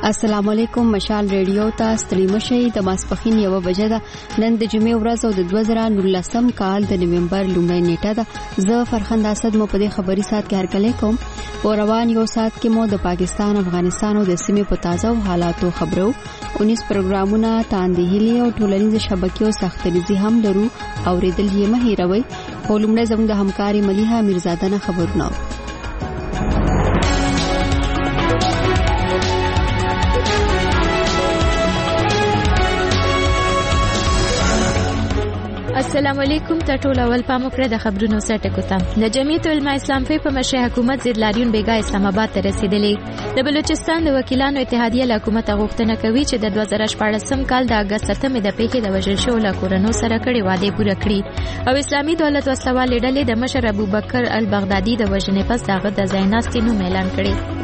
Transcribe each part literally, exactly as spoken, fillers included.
السلام علیکم. مشال ریډیو ته ستړي مشئ. د ماسپخین یو بجه ده. نن د جمعې ورځ او د دوه زره نولسم کال د نومبر لومړۍ نیټه ده. زه فرخنده اسد مو په دې خبري سات کې هرکلی کوم. او روان یو سات کې مو د پاکستان، افغانستان او د سیمې په تازه حالاتو خبرو. انیس پروګرامونه تاندهلی او ټولنیز شبکې او سختریزي هم لرو. اوریدل یې مه هیروئ. خو لومړی زموږ د همکاري ملیحه میرزاده نه خبرونه. السلام علیکم. ته ټول اول پامو کړ د خبرونو سره کوتم. د جمعیت العلماء اسلام په مشر حکومت ضد لاریون بیګا اسلام آباد ته رسیدلې. د بلوچستان د وکیلانو اتحادیه له حکومت غوښتنه کوي چې د دوه زره شپاړسم کال د اگست اتمې د پیښې د وژل شو لا کورونو سره کړي وعده پوره کړي او اسلامي دولت وسلوال ډلې د مشر ابوبکر البغدادي د وژنې پس دغه د زایناستي نوم اعلان کړي.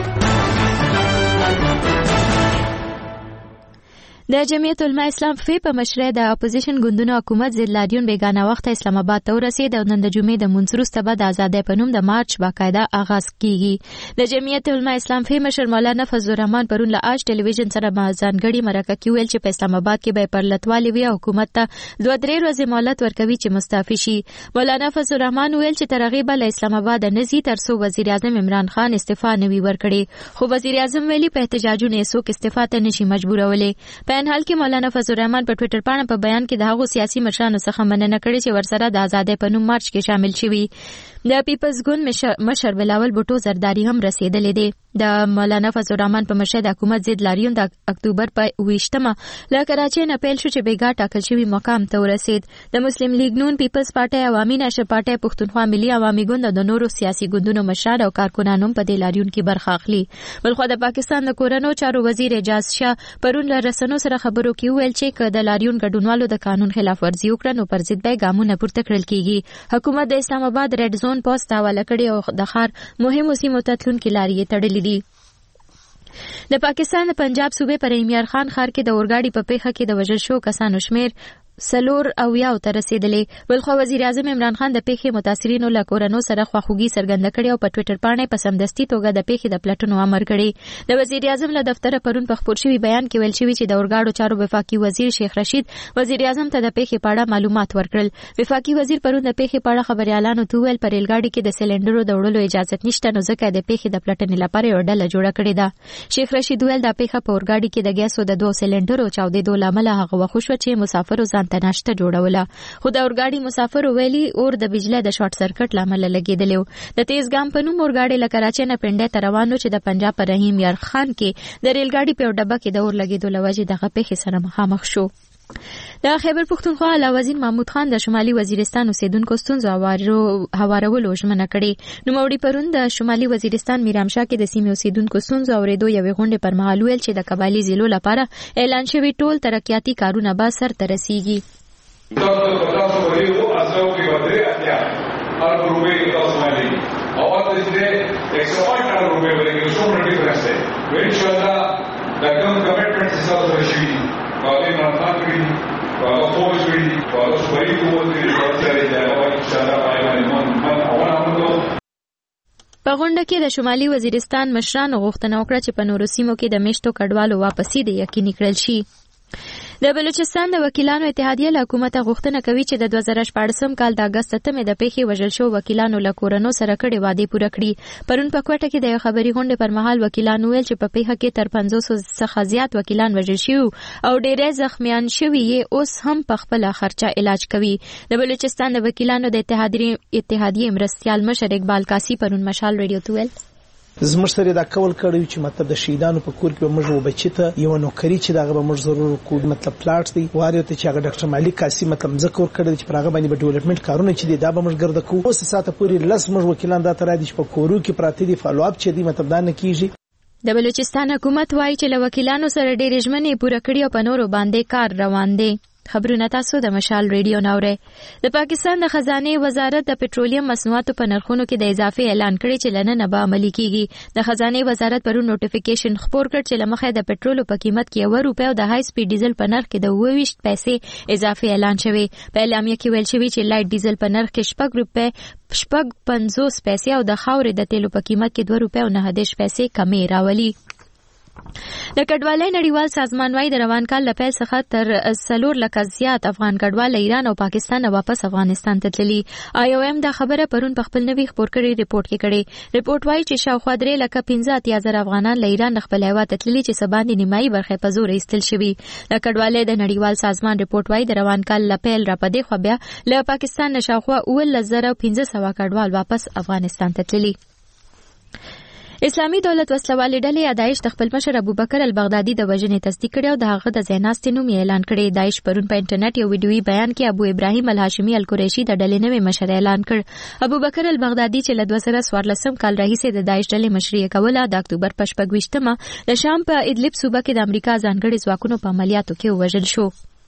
د جمعیت العلماء اسلام په مشرۍ د اپوزیشن ګوندونو حکومت ضد لاریون بیگانه وخت اسلام آباد ته ورسید او نن د جمعې د منځ وروسته به د آزادۍ په نوم د مارچ باقاعده آغاز کیږي. د جمعیت العلماء اسلام په مشر مولانا فضل الرحمن پرون له آج ټلویزیون سره ځانګړي مرکه کې ویل چې په اسلام آباد کې به پرلتوالي وي او حکومت ته دوه درې ورځې مهلت ورکوي چې مستعفي شي. مولانا فضل الرحمن ویل چې ترغیب له اسلام آباد نه زی تر څو وزیر اعظم عمران خان استعفا نه وی ورکړي. خو وزیر اعظم ویلي په احتجاجونو څوک استعفا ته نشي مجبورولې. په ان حال کې مولانا فضل الرحمن په ټوئیټر باندې په بیان کې د هغو سیاسي مشرانو څخه مننه کړې چې ورسره د آزادۍ په نوم مارچ کې شامل شوي. د پیپلز ګوند مشر بلاول بوټو زرداری هم رسیدلې دي. د مولانا فضل الرحمن په مشر د حکومت ضد لاریون د اکتوبر په ویشتمه له کراچۍ نه پیل شو چې بیګا ټاکل شوی مقام ته ورسید. د مسلم لیگ نون، پیپلز پارټي، عوامي نشر پارټي، پښتونخوا ملي عوامي ګوند او د نورو سیاسي ګوندونو مشران او کارکونان هم په دې لاریون کې برخه اخلي. بلخو د پاکستان د کورونو چارو وزیر اعجاز شاه پرون له رسنیو سره خبرو کې ویل چې که د لاریون ګډونوالو د قانون خلاف ورزي وکړي نو پر ضد به ګامونه پورته کړل کیږي. حکومت د اسلام آباد ریډ زون پوسټ حواله کړي او د ښار مهمو سیمو ته تلونکي لارې تړلې دي. د پاکستان د پنجاب صوبې پر ایمیر خان ښار کې د اورګاډي په پیښه کې د وژل شو کسانو شمیر سلور او یاو ته رسیدلې. بلخو وزیر اعظم عمران خان د پیښې متاثرینو له کورونو سره خواخوږي څرګنده کړې او په ټوئیټر باندې په سمدستي توګه د پیښې د پلټنو امر کړی. د وزیر اعظم له دفتر پرون په خپور شوی بیان کې ویل شوی چې د اورګاډو چارو وفاقي وزیر شیخ رشید وزیر اعظم ته د پیښې په اړه معلومات ورکړل. وفاقي وزیر پرون د پیښې په اړه خبريالانو ته ویل پر ریلګاډي کې د سلندرو د وړلو اجازه نشته نو ځکه د پیښې د پلټنې لپاره یو ډله جوړه کړې ده. شیخ رشید ویل د پیښه په اورګاډي کې د ګیسو د دوه سلندرو چاودېدو لامل هغه وخت شو چې مسافرو ځان ته ناشته جوړول. خو د اورګاډي مسافر ویلي اور د بجلی د شارټ سرکټ لامل لګیدلو. د تیزګام په نوم اورګاډي له کراچۍ نه پنډه ته روانو چې د پنجاب په رحیم یار خان کې د ریلګاډي په ډبه کې د اور لګیدو لوجې دغه پیښې سره مخامخ شو. د خیبر پختونخوا علاوالدین محمود خان د شمالي وزیرستان اوسیدونکو ستونزو هوارولو ژمنه کړې. نوموړي پرون د شمالي وزیرستان میرامشاه کې د سیمې اوسیدونکو ستونزو اورېدو یوې غونډې پر مهال ویل چې د قبایلي ضلعو لپاره اعلان شوي ټول ترقیاتي کارونه به سرته رسیږي. पचास बड़ी वो आश्रम की बदले क्या हर रुपए की दस वाली और इसलिए एक सौ आठ लाख रुपए बनेंगे उसको डिफरेंस है वो इंशाल्लाह रकम कमिटमेंट से सब रशी वाले मरना करी वाला फोर्स करी वाला सही को वो चले जाए और इंशाल्लाह पाएगा मन मन और हम लोग په غونډه کې د شمالي وزیرستان مشرانو غوښتنه وکړه چې په نورو سیمو کې د میشتو کډوالو واپسي د یقیني کړل شي. د بلوچستان د وکیلانو اتحادیه له حکومت غوښتنه کوي چې د دوه زره شپاړسم کال د اگست اتمې د پیښې وژل شو وکیلانو له کورونو سره کړي وعده پوره کړي. پرون په کوټه کې د خبري غونډې پر مهال وکیلانو ویل چې په پیښه کې تر پنځوس څخه زیات وکیلان وژل شوي او ډېری زخمیان شوي یې اوس هم په خپل خرچه علاج کوي. د بلوچستان د وکیلانو د اتحادیه اتحادیه مرستيال مشر اقبال کاسی پرون مشال ریډیو ته ویل زموږ سره دا کول کړی چې مطلب د شهیدانو په کور کې موږ وبچته یو نوکری چې دغه به موږ ضرور کو مطلب پلاټ دی واره ته چې هغه ډاکټر مالک کاسی مطلب ذکر کړی چې پرغه باندې په ډیولپمنٹ کارونه چې دی دا به موږ ګرځو کو اوس ساته پوری لس موږ وکیلان دا تر دې په کورو کې پراته دي فالو اپ چې دی مطلب دا نه کیږي. د بلوچستان حکومت وایي چې له وکیلانو سره ډېرې ژمنې پوره کړې او په نورو باندې کار روان دی. خبرونه تاسو د مشال ریډیو ناوره. د پاکستان د خزانه وزارت د پټرولیم مصنوعاتو په نرخونو کې د اضافه اعلان کړی چې لنن به عملي کیږي. د خزانه وزارت پرون نوټیفیکیشن خبر کړ چې لمخه د پټرولو په قیمت کې یو روپۍ او د های سپیډ ډیزل په نرخ کې د اووه پیسې اضافه اعلان شوی. په اعلامیه کې ویل شوی چې لایټ ډیزل په نرخ کې شپږ روپۍ شپږ پنځوس پیسې او د خاورې د تیلو په قیمت کې دوه روپۍ او نه دېرش پیسې کمی راولي. د کډوالۍ نړیوال سازمان وايي د روان کال له پیل څخه تر څلور لکه زیات افغان کډوال ایران او پاکستان واپس افغانستان ته تللي. آی او ایم دا خبره پرون په خپل نوي خبر کړي ریپورت کې کړي. ریپورت وايي چې شاوخوا درې لکه پنځه اتیا زره افغانان له ایران خپل هیواد ته تللي چې سباندې نیمایي برخه په زور ایستل شوي. د کډوالۍ د نړیوال سازمان ریپورت وايي د روان کال له پیل را پدې خو بیا له پاکستان شاوخوا اوولس زره پنځه سوه کډوال واپس افغانستان ته تللي. اسلامي دولت وسلوالې ډلې داعش د خپل مشر ابوبکر البغدادي د وژنې تصدیق کړی او د هغه د ځایناستې نوم اعلان کړی. داعش پرون په انټرنیټ یو ویډیويي بیان کې ابو ابراهیم الهاشمي القریشي د ډلې نوې مشر اعلان کړ. ابوبکر البغدادي چې له دوه زره څوارلسم کال راهیسې د داعش ډلې مشري کوله د اکتوبر په شپږویشتمه د شام په ادلب صوبه کې د امریکا ځانګړي ځواکونو په عملیاتو کې وژل شو.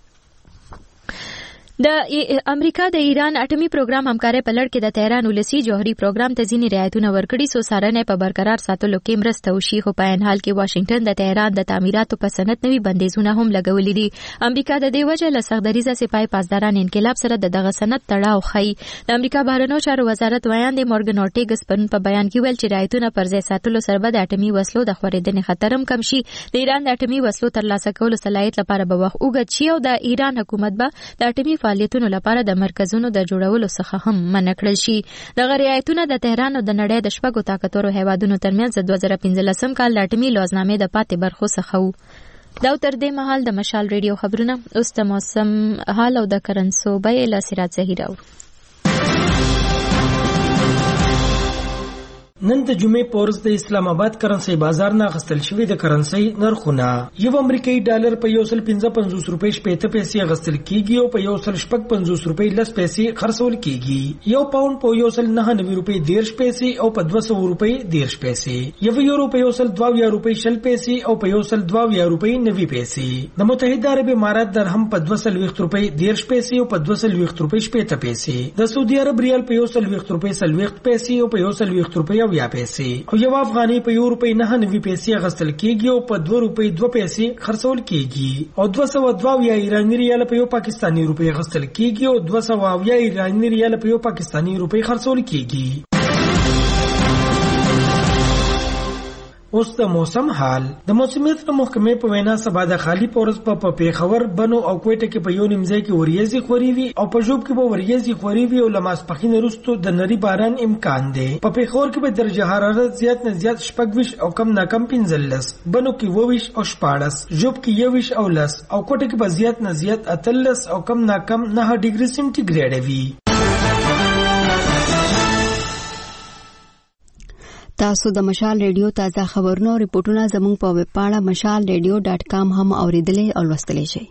د امریکا د ایران اټومي پروګرام همکارۍ په لړ کې د تهران ولسی جوهري پروګرام ته ځینې رعایتونه ورکړي سو سارنې په برقرار ساتلو کې مرسته وشي. خو په عین حال کې واشنگټن د تهران د تعمیراتو په سند نوي بندیزونه هم لګولي دي. امریکا د دې وجه له سختدریزه سپای پاسداران انقلاب سره د دغه سند تړاو ښيي. د امریکا بهرنیو چارو وزارت ویاند مورګن اورټیګس پرون په بیان کې ویل چې رعایتونه پر ځای ساتلو سره به د اټومي وسلو د خورېدنې خطر هم کم شي. د ایران د اټومي وسلو ترلاسه کولو صلاحیت لپاره به وخت اوږد شي او د ایران حکومت به د اټومي فعالیتونو لپاره د مرکزونو د جوړولو څخه هم منع کړل شي. دغه رعایتونه د تهران او د نړۍ د شپږو طاقتورو هیوادونو ترمنځ د دوه زره پنځلسم کال د اټومي لوزنامې د پاتې برخو څخه وو. دا تر دې مهال د مشال ریډیو خبرونه. اوس د موسم حال او د کرنسو بیې له سراج زهیر اورو. نن د جمعې په ورځ د اسلام آباد کرنسي بازار نه غستل شوی د کرنسي نرخونه یو امریکایي ډالر په یو سل پنځه پنځوس روپۍ شپېته پیسې غستل کیږي او په یو سل شپږ پنځوس روپۍ لس پیسې خرڅول کیږي. یو پاوند په یو سل نهه نوي روپۍ دیرش پیسې او په دوه سوه روپۍ دیرش پیسې. یو یورو په یو سل دوه اویا روپۍ شل پیسې او په یو سل دوه اویا روپۍ نوي پیسې. د متحده عرب امارات درهم په دوه څلوېښت روپۍ دیرش پیسې او په دوه څلوېښت روپۍ شپېته پیسې. د سعودي عرب ریال په یو څلوېښت روپۍ څلوېښت پیسې او په یو څلوېښت روپۍ یا پیسې او یو افغاني په یو روپۍ نه نوي پیسې غستل کیږي او په دوه روپۍ دوه پیسې خرڅول کیږي او دوه سوه دوه اویا ایراني ریال په یو پاکستاني روپۍ غستل کیږي او دوه سوه اویا ایراني ریال په یو پاکستاني روپۍ خرڅول کیږي. اوس د موسم حال. د موسمیت محکمې په وینا سبا د خالی پورز په پیښور بنو او کوټه کې په یو نیمځای کې وریځي خوري وي او په جوب کې به وریځي خوري وي او لماسپخین وروسته د نری باران امکان دی. په پیښور کې به درجه حرارت زیات نه زیات شپږ او کم نه کم پنځلس، بنو کې اووه او شپاړس، جوب کې یو او لس او کوټه کې به زیات نه زیات اتلس او کم نه کم نه ډیګري سنټیګریډ وي. تاسو د مشال ریډیو تازه خبرونه او ریپورتونه زموږ په ویب پاڼه مشال ریډیو ډاټ کام هم اوریدلای او لوستلای شئ.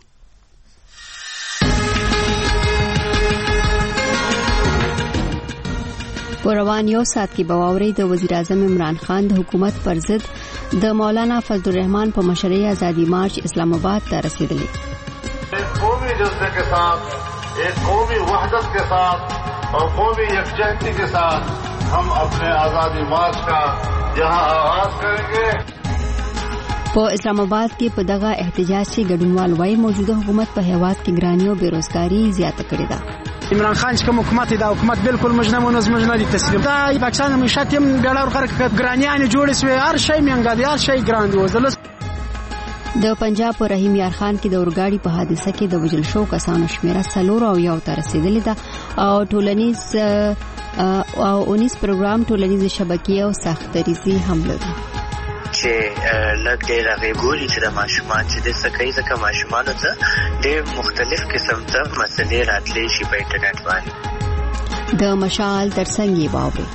په روان یو ساعت کې به واورئ د وزیر اعظم عمران خان د حکومت پر ضد د مولانا فضل الرحمان په مشرۍ آزادی مارچ اسلام آباد ته رسیدلی. قومی جذبے کے ساتھ ایک قومی وحدت کے ساتھ اور قومی یکجہتی کے ساتھ ہم اپنے آزادی مارچ کا یہاں آغاز کریں گے. په اسلام آباد کې په دغه احتجاج کې ګډونوال وايي موجوده حکومت په هیواد کې ګرانی او بیروزګاری زیاته کړې ده. عمران خان چې کوم حکومت دا حکومت بالکل مجنم او نظم نه دي تسلیم. دا پاکستان مشات هم بیلار خرک ګرانیان جوړ سوی هر شی منګا دي هر شی ګران دي. وزلس د پنجاب په رحیم یار خان کې د اورګاډي په حادثه کې د وژل شو کسانو شمیره څلور او یو ته رسیدلې ده او ټولنیز او اونیس پروګرام ټولنیز شبکې او سختدریزي هم لري چې لږ ډېر هغې ګوري چې د ماشومان چې د څه کوي ځکه ماشومانو ته ډېر مختلف قسم ته مسلې راتلی شي په انټرنیټ باندې. د مشال ترڅنګ یې واورئ.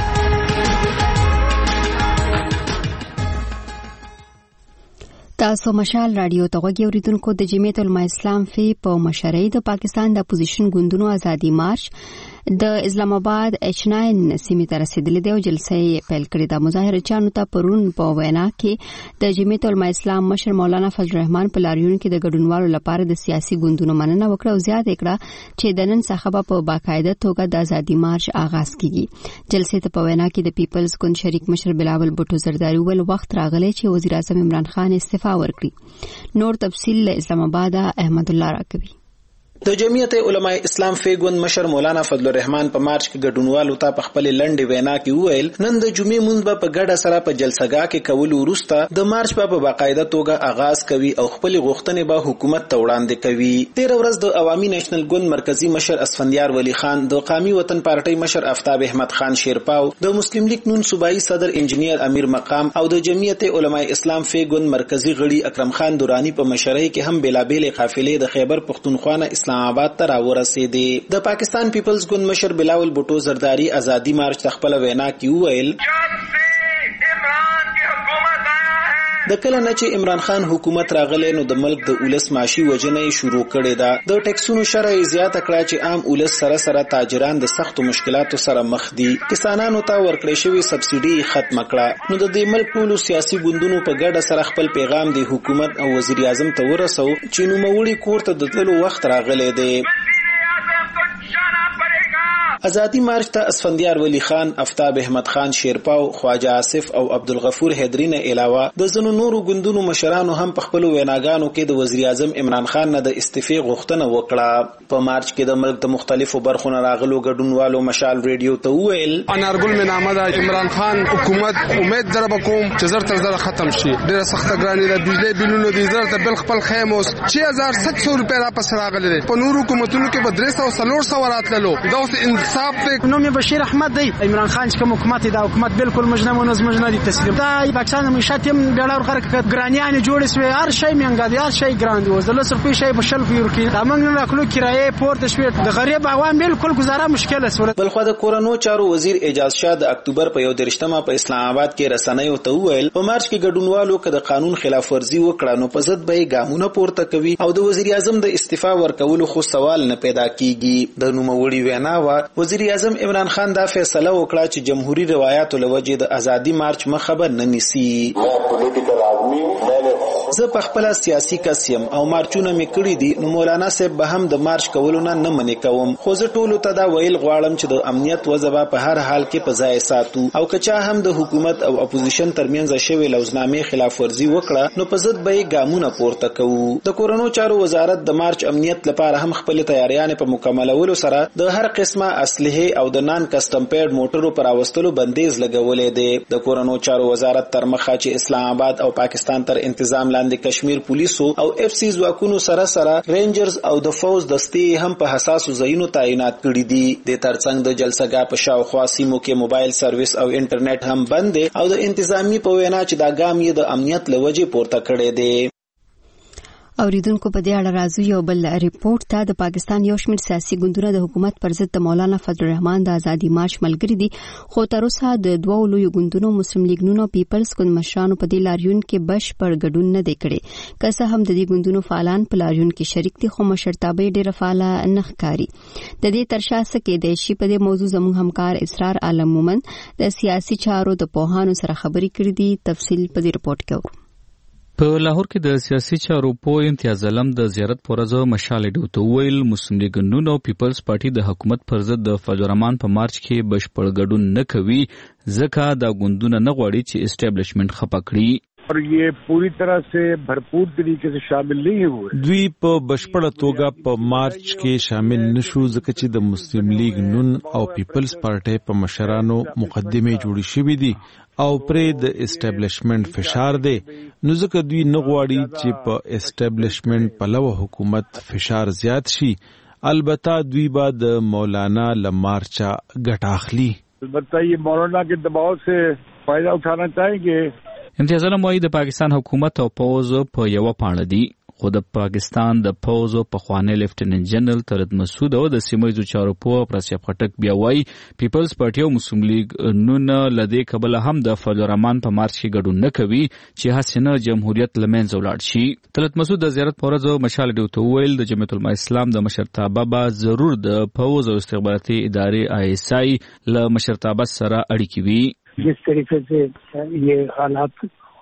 تاسو مشال رادیو ته غوږی اوریدونکو. د جمعیت العلماء اسلام فی په مشرۍ د پاکستان د اپوزیشن ګوندونو آزادی مارچ د اسلام آباد ایچ ناین سیمې ته رسیدلې ده او جلسه یې پیل کړې ده. مظاهرچیانو ته پرون په وینا کې د جمعیت العلماء اسلام مشر مولانا فضل الرحمان په لاریون کې د ګډونوالو لپاره د سیاسي ګوندونو مننه وکړه او زیاته کړه چې د نن څخه به په باقاعده توګه د آزادی مارچ آغاز کیږي. جلسې ته په وینا کې د پیپلز ګوند شریک مشر بلاول بوټو زرداری ول وخت راغلی چې وزیر اعظم عمران خان استعفا ورکړي. نور تفصیل له اسلام آباد احمد الله راکوي. د جمعیت علماء اسلام فیګوند مشر مولانا فضل الرحمن په مارچ کې ګډونوالو ته په خپل لنډې وینا کې وویل نن د جمعې مونږ به په ګډه سره په جلسګاه کې کول وروسته د مارچ په باقاعده توګه آغاز کوي او خپل غوښتنې به حکومت ته وړاندې کوي. تیر ورځ د عوامي نېشنل ګوند مرکزی مشر اسفندیار ولی خان، د قومي وطن پارټۍ مشر آفتاب احمد خان شیرپاو، د مسلم لیگ نون صوبایي صدر انجینیر امیر مقام او د جمعیت علماء اسلام فیګوند مرکزی غړي اکرم خان دورانی په مشرۍ کې هم بلابل قافلې د خیبر پختونخوا نه اسلام آباد ته راورسېدې. د پاکستان پیپلز ګوند مشر بلاول بوټو زرداری آزادی مارچ خپل وینا کې وویل د کله نه چې عمران خان حکومت راغلی نو د ملک د اولس معاشي وجنې شروع کړې ده. د ټیکسونو شرع زیاته کړه چې عام اولس سره سره تاجران د سختو مشکلاتو سره مخ دي. کسانانو ته ورکړې شوی سبسیډي ختم کړه. نو د دې ملک ټولو سیاسي ګوندونو په ګډه سره خپل پیغام د حکومت او وزیر اعظم ته ورسو چې نوموړي کور ته د تللو وخت راغلی دی. آزادی مارچ ته اسفندیار ولی خان، آفتاب احمد خان شیرپاو، خواجه آصف او عبدالغفور حیدری نه علاوه د ځینو نورو ګوندونو مشرانو هم په خپل ویناګانو کې د وزیر اعظم عمران خان نه د استعفا غوښتنه وکړه. په مارچ کې د ملک د مختلفو برخو نه راغلو ګډونوالو مشال ریډیو ته وویل انارګل مې نامه ده عمران خان حکومت امید در بکوم چې زر تر زر ختم شي. ډیره سخته ګرانی ده، بجلی بیلونو د زر ته بل خپل خیموس شش هزار وسط سو روپیا را پس راغلي. په نورو حکومتونو کې په درې سوه څلور سوه راتللو. دا اوس نوم بشیر احمد دی. عمران خان چې کوم حکومت دی دا حکومت بالکل مجنه و نظم نه دي تسلیم. دا پاکستان معیشت هم ډالر خرک ګرانیان جوړ شوی، هر شی منګا دی، هر شی ګران دی. اوس د لسر په شی په شل یورو کې دا موږ نه کلو کرایه پورت شوی. د غریب عوام بالکل گزاره مشکل است. بل خو د کورونو چارو وزیر اعجاز شاه د اکتوبر په یو درشتمه په اسلام آباد کې رسنیو ته وویل په مارچ کې ګډونوالو که د قانون خلاف ورزي وکړه نو په ضد به ګامونه پورته کوي او د وزیر اعظم د استعفا ورکولو خو سوال نه پیدا کیږي. د نوموړي وینا وا وزیر اعظم عمران خان دا فیصله وکړه چې جمهوریت روایتو لوجه د آزادی مارچ مخبر نه نیسي. زه په خپل سیاسي کسیم او مارچونه مې کړی دي نو مولانا صاحب به هم د مارچ کولو نه نه منې کوم. خو زه ټولو ته دا ویل غواړم چې د امنیت وضع په هر حال کې په ځای ساتو او کچا هم د حکومت او اپوزیشن ترمنځ شوی لوزنامې خلاف ورزي وکړه نو په ضد به ګامونه پورته کوو. د کورونو چارو وزارت د مارچ امنیت لپاره هم خپل تیاریان په مکملولو سره د هر قسمه اسلحه او د نان کسټم پیډ موټرو پر اوستلو بندیز لګولې دی. د کورونو چارو وزارت تر مخه چې اسلام آباد او پاکستان تر انتظام لاندې کشمیر پولیسو او اف سی ځواکونو سره سره رینجرز او د فوز دستې هم په حساسو ځایونو تعینات کړي دي. د ترڅنګ د جلسګاه په شاوخوا سیمو کې موبایل سرویس او انټرنیټ هم بند دي او د انتظامی په وینا چې دا ګام یې د امنیت لوجه پورته کړی دی. اوریدونکو په دې اړه راځو یو بل ریپورت ته. د پاکستان یو شمېر سیاسي ګوندونه د حکومت پر ضد د مولانا فضل الرحمن د آزادي مارچ ملګري دي، خو تر اوسه د دوو لویو ګوندونو مسلم لیگ نون او پیپلز ګوند مشرانو په دې لاریون کې بشپړ ګډون نه دی کړی. که څه هم د دې ګوندونو فعالان په لاریون کې شریک دي خو مشرتابه ډېره فعاله نه ښکاري. د دې تر شا څه کېدای شي په دې موضوع زموږ همکار اسرار عالم مومن د سیاسي چارو د پوهانو سره خبرې کړې دي. تفصیل په دې رپورت کې اورو. په لاهور کې د سیاسي چارو پوه امتیاز علم د زیارت پرځ مشال ډیوته ویل مسلم لیگ نون او پیپلز پارټي د حکومت پر ضد د فضل الرحمن په مارچ کې بشپړ ګډون نه کوي ځکه دا ګوندونه نه غواړي چې اسټابلیشمنت خپه کړي اور یہ پوری طرح سے بھرپور طریقے سے شامل نہیں ہوئے. دوی په بشپړه توګه په مارچ کې شامل نشو ځکه چې د مسلم لیگ نون او پیپلز پارټي په مشرانو مقدمه جوړې شوې دي او پرې د اسټابلیشمنت فشار دی نو ځکه دوی نه غواړي چې په اسټابلیشمنت په لوه حکومت فشار زیات شي. البته دوی به د مولانا لمارچا ګټه اخلي. البته یہ مولانا کے دباؤ سے فائدہ اٹھانا چاہیں گے. امتیاز علم وايي د پاکستان حکومت او پوز په یو پاڼه دي خو د پاکستان د پوز په خوانې لیفټیننټ جنرال طلعت مسعود او د سیمایي چارو په پرسیب خټک بیا وايي پیپلز پارټي او مسلم لیگ نون لدې قبل هم د فضل الرحمن په مارچ کې ګډون نه کوي چې حسنه جمهوریت لمنځه ولاړ شي. طلعت مسعود د زیارت پرځ مشال ډیوته ویل د جمعیت العلماء اسلام د مشرتابه به ضرور د پوز او استخباراتي ادارې آی ایس آی له مشرتابه سره اړیکې وي. جس طریقے سے یہ حالات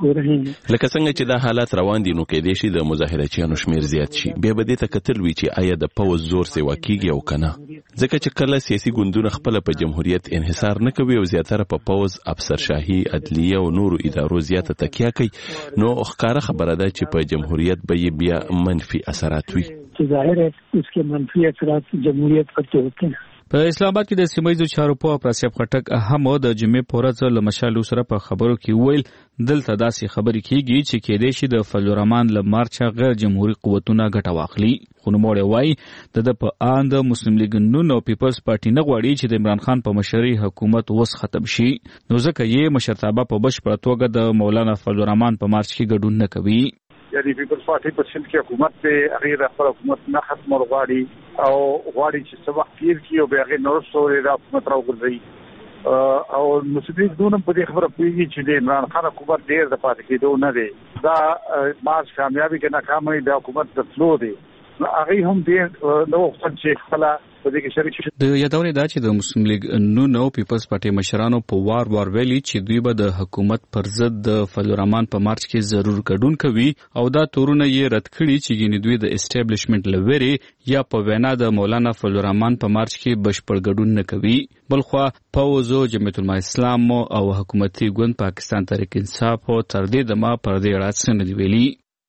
لکه څنګه چې دا حالات روان دي نو کېدای شي د مظاهرچیانو شمیر زیات شي. بیا به دې ته کتل وی چې آیا د پوز زور سیوا کیږي او کنه ځکه چې کله سیاسي ګوندونه خپل په جمهوریت انحصار نه کوي او زیاتره په پوز افسرشاهي عدلیه او نورو ادارو زیاته تکیه کوي نو ښکاره خبره ده چې په جمهوریت به بیا منفي اثرات وي. तो जाहिर है इसके मंफी असरात जमहूरियत पर तो होते हैं। په اسلام آباد کې د سیمایي چارو په پرسیب خټک هم د جمعې پورز له مشالو سره په خبرو کې ویل دلته داسې خبرې کیږي چې کېدې شي د فضل الرحمن له مارچه غیر جمهوریت قوتونه ګټه واخلي. خو نوموړی وایي د د په آن د مسلم لیگ نون او پیپلز پارټي نه غواړي چې د عمران خان په مشرۍ حکومت وس ختم شي، نو ځکه یې مشرتابه په بشپړه توګه د مولانا فضل الرحمن په مارچ کې ګډون نه کوي. یعنی پیپلز پارټي په سند کې حکومت ته هغه خپل حکومت نه ختم ورغواړي او غواړي چې سبق تیر کی او بیا غیر نور سوري د حکومت راوګرځي او مسلمان دونه په دې خبره پیږي چې د عمران خان حکومت ډیر د پاتې کېدو نه دی، دا مارچ کامیابی کې ناکامي د حکومت د فلو دی، هغه هم دې نو وخت چې خپل په دې کې شریک شي. د یادونې دا چې د مسلم لیگ نون او پیپلز پارټي مشرانو په وار وار ویلي چې دوی به د حکومت پر ضد د فضل الرحمن په مارچ کې ضرور ګډون کوي او دا تورونه یې رد کړي چې ګینې دوی د اسټابلیشمنت لوري یا په وینا د مولانا فضل الرحمن په مارچ کې بشپړ ګډون نه کوي. بلخوا پوز او جمعیت العلماء اسلام او حکومتي ګوند پاکستان تحریک انصاف او تر دې دمه پر دې اړه څه نه دی ویلي.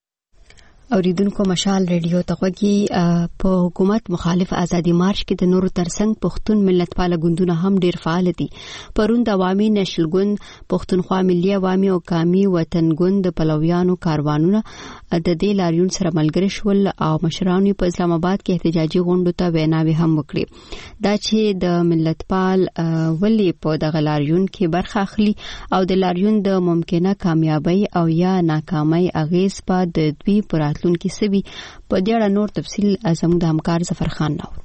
اوریدونکو مشال ریډیو ته غوږی. په حکومت مخالف ازادي مارچ کې د نورو ترڅنګ پښتون ملتپال ګوندونه هم ډیر فعال دي. پرون د عوامي نشل ګوند، پښتونخوا ملي عوامي او قامي وطن ګوند د پلویانو کاروانونه د دې لاریون سره ملګري شول او مشرانو په اسلام آباد کې احتجاجي غونډو ته ویناوي هم وکړي. دا چې د ملتپال ولې په دغه لاریون کې برخه اخلي او د لاریون د ممکنه کامیابی او یا ناکامۍ اغیز په د دوی پر راتلونکي سوي په دې اړه نور تفصیل زموږ د همکار ظفر خان نو.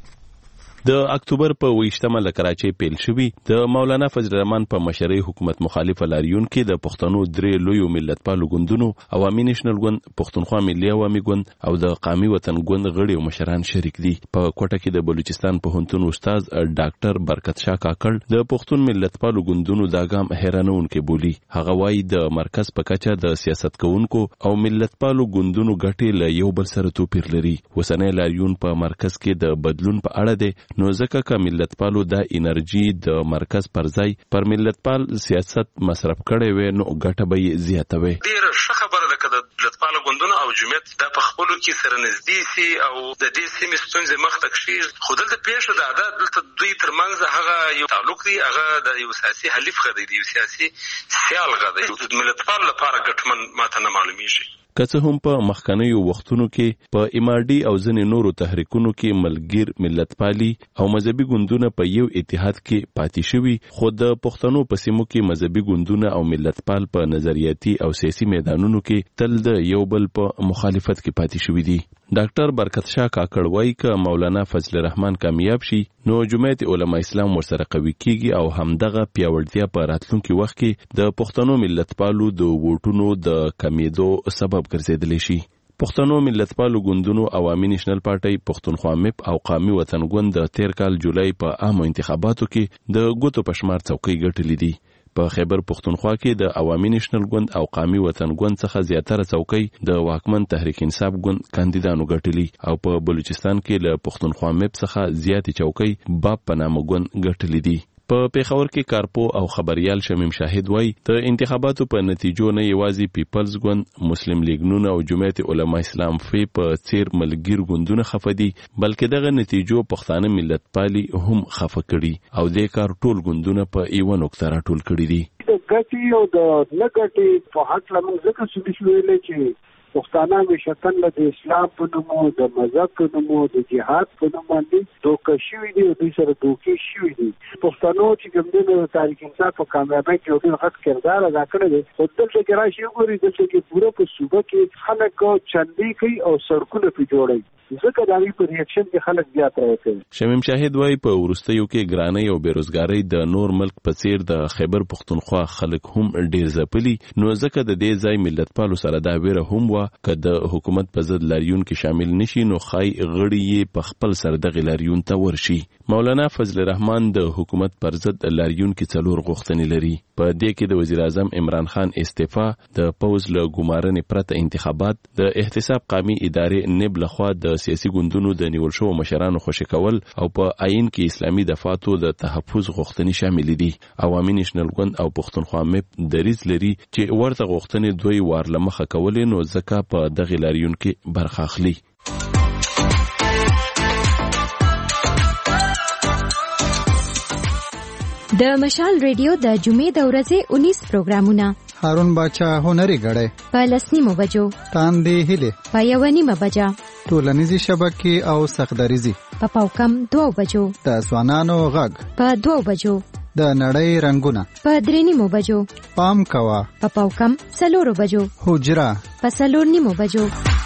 د اکتوبر په ویشتمه له کراچۍ پیل شوی د مولانا فضل الرحمن په مشرۍ حکومت مخالف لاریون کې د پښتنو درې لوی ملتپالو ګوندونو عوامي نېشنل ګوند، پښتونخوا ملي عوامي ګوند او د قامي وطن ګوند غړي او مشران شریک دي. په کوټه کې د بلوچستان پوهنتون استاد ډاکټر برکت شاه کاکړ د پښتون ملتپالو ګوندونو دا ګام حیرانونکي بولی. هغه وایي د مرکز په کچه د سیاست کوونکو او ملتپالو ګوندونو ګټې له یو بل سره توپیر لري. وسنۍ لاریون په مرکز کې د بدلون په اړه دی، نو ځکه که ملتپالو د انرژي د مرکز پر ځای پر ملتپال سیاست مصرف کړي وي نو ګټه به زیاته وي. ډیر ښه خبره ده که د ملتپالو ګوندونو او جمعیت د په خپلو کې سره نږدې سي او د دې سیمې ستونزې مخته کړي، خو دلته پېښه ده ده دلته دوی ترمنځ هغه یو تعلق دی، هغه د یو سیاسي حلیف غدی دی، یو سیاسي سیال غدی. د ملتپال لپاره ګټمن ماته نه معلومیږي. که څه هم په مخکنیو وختونو کې په امارډي او ځینې نورو تحریکونو کې ملګر ملتپالي او مذهبي ګوندونه په یو اتحاد کې پاتې شوي، خو د پښتنو په سیمو کې مذهبي ګوندونه او ملتپال په نظریاتي او سیاسي میدانونو کې تل د یو بل په مخالفت کې پاتې شوي دي. ډاکټر برکت شاه کاکړ وایي که مولانا فضل الرحمن کامیاب شي نو جمعیت علماء اسلام ورسره قوي کیږي او همدغه پیاوړتیا په راتلونکي وخت کې د پښتنو ملتپالو د ووټونو د کمیدو سبب ګرځیدلی شي. پښتنو ملتپالو ګوندونو عوامي نېشنل پارټي، پښتونخوا میپ او قامي وطن ګوند د تیر کال جولای په عامو انتخاباتو کې د ګوتو په شمار څوکۍ ګټلې دي. په خیبر پښتونخوا کې د عوامي نېشنل ګوند او قامي وطن ګوند څخه زیاتره څوکۍ د واکمن تحریک انصاف ګوند کاندیدانو ګټلي او په بلوچستان کې له پښتونخوا میپ څخه زیاتې چوکۍ باب په نامه ګوند ګټلې دي. په پیښور کې کارپو او خبريال شمیم شاهد وای د انتخاباتو په نتیجو نه یوازې پیپلز ګوند، مسلم لیگ نون او جمعیت علماء اسلام فی په څیر ملګر ګوندونه خفدي، بلکې دغه نتیجو پښتانه ملتپالي هم خفه کړي او د کار ټول ګوندونه په ایو نقطه راټول کړي دي. د ګټي او د نګټي په حق لمن ځکه چې ویلې چې پښتانه مشتن د اسلام په نوم د مذهب په نوم د جهاد په نوم باندې دوکه شوی دی او دوی سره دوکه شوی دی. پښتنو چې کوم د تاریخ انصاف په کامیابی کې یو ډېر غټ کردار ادا کړی دی، خو دلته کې راشي وګورئ دلته کې پوره په صوبه کې خلک چندې کوي او سړکونه پرې جوړوي، ځکه د هغوی په ریاکشن کې خلک زیات راوتل. شمیم شاهد وایي په وروستیو کې ګرانۍ او بېروزګارۍ د نور ملک په څیر د خیبر پښتونخوا خلک هم ډېر ځپلي، نو ځکه د دې ځای ملتپالو سره دا ویره هم وه که د حکومت په ضد لاریون کې شامل نشي نو ښایي غړي یې په خپل سر دغې لاریون ته ورشي. مولانا فضل الرحمن د حکومت پر ضد لاریون کې څلور غوښتنې لري. په دې کې د وزیر اعظم عمران خان استعفا، د پوز له ګمارنې پرته انتخابات، د احتساب قامي ادارې نب لخوا د سیاسي ګوندونو د نیول شوو مشرانو خوشي کول او په آئین کې اسلامي دفاتو د تحفظ غوښتنې شامل دي. عوامي نېشنل ګوند او پښتونخوا میپ دریځ لري چې ورته غوښتنې دوی وار له مخه کولې نو ځکه په دغې لاریون کې برخه اخلي. د مشال ریډیو د جمعې د ورځې انیس پروګرامونه هارون باچا هنري غړې په لسنیمو بجو تاندې هله په یوانیمه بجا ټولنیزي شبکې او سخدریزي په پاوکم دوه بجو د ځوانانو غږ په دوه بجو د نړۍ رنگونه په درېنیمو بجو پام کوا په پاوکم سلورو بجو حجرا په سلور نیمو بجو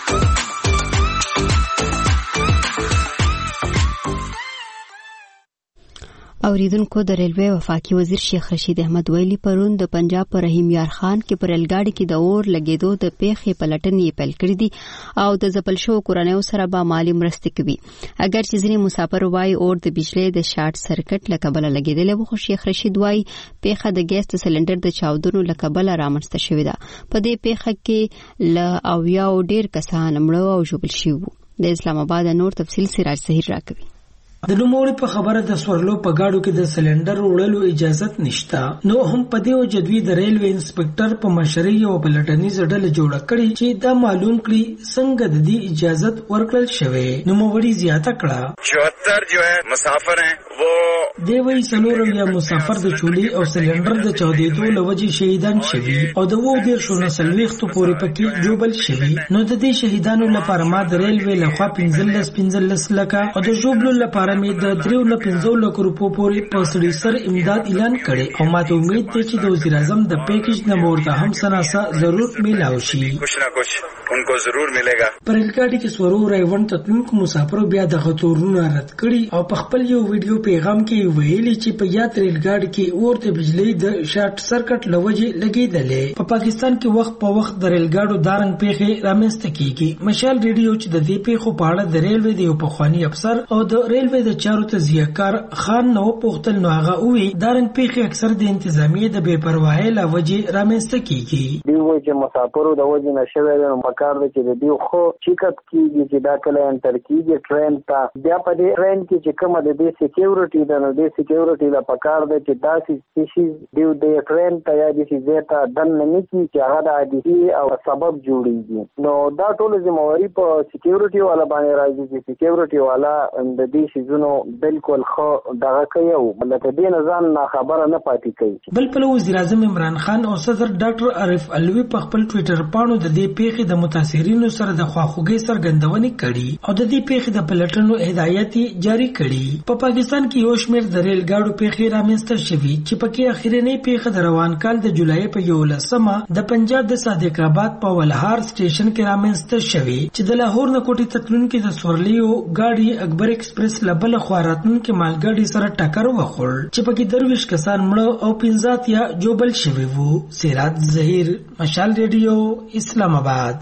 اوریدونکو د ریلوے وفاقي وزیر شیخ رشید احمد ویلي پرون د پنجاب پر رحیم یار خان کې پر ریلګاډي کې د اور لګیدو د پیښې پلټنې پیل کړې دي او د ځپل شو کورنیو سره به مالی مرستې کوي اگر چې ځینې مسافر وایي اور د بجلی د شارټ سرکټ لکبل لګیدل خو شیخ رشید وایي پیښه د ګیس د سلندر د چاودنو لکبل رامنځته شوې ده په دې پیښه کې ل او یاو ډیر کسان مړه او ژوبل شوي د اسلام آباد نور تفصیل سراج سهیر راکوي د نوموړي په خبره د سورلو په گاډو کې د سلندر وړلو اجازه نشته نو هم په دې وجدوی د ریلوے انسپکټر په مشرۍ او بلټنیز ډله جوړ کړي چې دا معلوم کړي څنګه د دې اجازه ورکړل شوی نوموړي زیاته کړه چوہتر جو ہے مسافر ہیں وہ دی وی سلور یا مسافر د چولي او سلندر د چاودېدو لوجې شهیدان شوي او د وو ډیر شو نسلويختو پورې پکې جوبل شوي نو د دې شهیدانو لپاره ما د ریلوے لخوا پنځلس پنځلس لکه او د جوبلو لپاره مې د درېو نه پنځو لکو روپو پورې په سړي سر امداد اعلان کړي او ماته امید ده چې د وزیر اعظم د پیکیج نه ورته هم سناسا ضرور میلاو شي کچھ نہ کچھ ان کو ضرور ملے گا پر ریلګاډي کې سورو رایوند تتونکو مسافرو بیا د خطرونو رد کړي او په خپل یو ویډیو پیغام کې ویلي چې په یاد ریلګاډي کې اور د بجلی د شارټ سرکټ لوجې لګیدلې په پاکستان کې وخت په وخت د ریلګاډو دارنګ پیښې رامنځته کیږي مشال ریډیو چې د دې پیښو په اړه د ریلوے د یو پخوانی افسر او د ریلوے د چارو تزیهکار خان نو پختل نو هغه وی دارنګ پیښې اکثر د انتظامیه د بے پروايي لوجې رامنځته کیږي دی و چې مسافرو د وجې نشوي د مکار د چې دی خو چیکټ کیږي چې دا کله انټر کیږي ټرین ته بیا په دې ټرین کې چې کومه د دې سکیورټي د نو د سکیورټي لا پکار د چې داسې شي دی د ټرین ته یا د شي زیاته دن نه کی چې هغه د عادي او سبب جوړیږي نو دا ټول ذمہواری په سکیورټي والا باندې راځي چې سکیورټي والا د دې شي زونو بالکل خو دغه کوي او لکه دې نظام نه خبره نه پاتې کوي بل په وزیر اعظم عمران خان او صدر ډاکټر عارف علوی په خپل ټوئیټر باندې د دې پیښې د متاثرینو سره د خواخوږي څرګندونه کړې او د دې پیښې د پلټنو هدایت جاری کړي په پا پاکستان کې یو شمېر د ریل ګاډو پیښې رامنځته شوې چې پکې اخیرنۍ پیښه د روان کال د جولای په یولسمه د پنجاب د صادق آباد په ولهار سټیشن کې رامنځته شوې چې د لاهور نه کوټي تتلونکو د سورلیو ګاډي اکبر ایکسپریس لبل خواراتن کې مالګاډي سره ټکر وخوړ چې پکې درویش کسان مړه او پنځات یا جوبل شوي وو سراج ظهیر مشال ریډیو اسلام آباد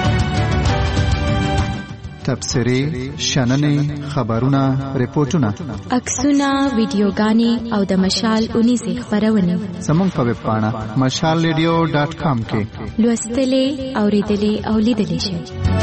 تبصری شننې خبرونه ریپورتونه عکسونه ویډیوګانې او د مشال اونیزه خبرونه زموږ په ویب پاڼه مشال ریډیو ډاټ کام کې لوستلې اوریدلې او لیدلې شئ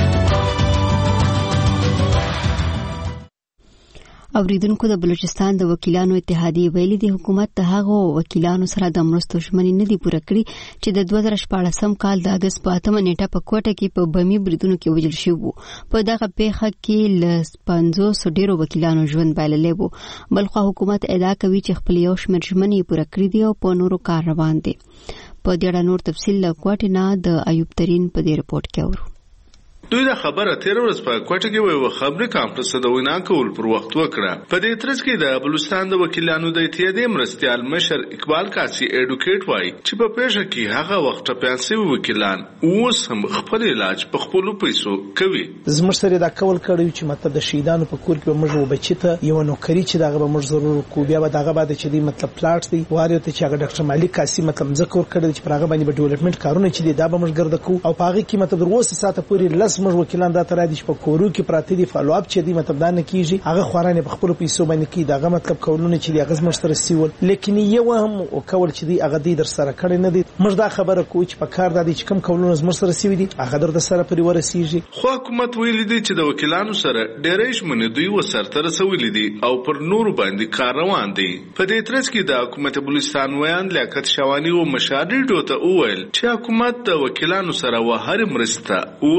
اوریدونکو د بلوچستان د وکیلانو اتحادیه ویلي دی حکومت د هغو وکیلانو سره د مرستو ژمنې نه دی پوره کړې چې د دوه زره شپاړسم کال د اگست په اتمه نیټه په کوټه کې په بمي بریدونو کې وژل شوي وو په دغه پیښه کې له پنځوس ډیرو وکیلانو ژوند بایللی وو بلخو حکومت ادعا کوي چې خپل یو شمېر ژمنې پوره کړې دي او په نورو کار روان دي په دې اړه نور تفصیل له کوټې نه د ایوب ترين په دې رپورت کې اورو دوی دا خبره تیر ورځ په کوټه کې ویو خبري کانفرنس د وینا کول پر وخت وکړه په دې ترڅ کې د بلوچستان د وکیلانو د اتحادیې مرستيال مشر اقبال قاسی اډوکیټ وایي چې په پیښه کې هغه وخت پیسې وکیلان اوس هم خپل علاج په خپل پیسو کوي زموږ سره دا کول کړی چې مطلب د شهیدانو په کور کې موږ وبچته یو نوکری چې دغه موږ ضرور کو بیا به دغه باندې چې دی مطلب پلاټ دی واره ته چې هغه ډاکټر مالک قاسی مطلب ذکر کړی چې پرغه باندې په ډیولپمنٹ کارونه چې دی دا به موږ ګرځو کو او پاغه کې مطلب وروسته ساته پوری لس موږ وکیلان دا تر دې په کورو کې پراته دي فالو اپ چې دی مطلب دا نه کیږي هغه خورانه په خپل پیسو باندې کی دغه مطلب کولونه چې دی هغه مشترک سیول لیکن یو هم او کول چې دی هغه دی در سره کړی نه دی موږ دا خبره کوو چې په کار د دې کم کولونه زموږ سره سیوي دي هغه در سره پرې ورسیږي خو حکومت ویل دي چې د وکیلانو سره ډېرې شمنې دوی وسرته رسولې دي او پر نور باندې کار روان دي په دې ترڅ کې د حکومت بلوچستان ویان لیاقت شوانی او مشاري ډوته وویل چې حکومت د وکیلانو سره و هر مرسته اوس هم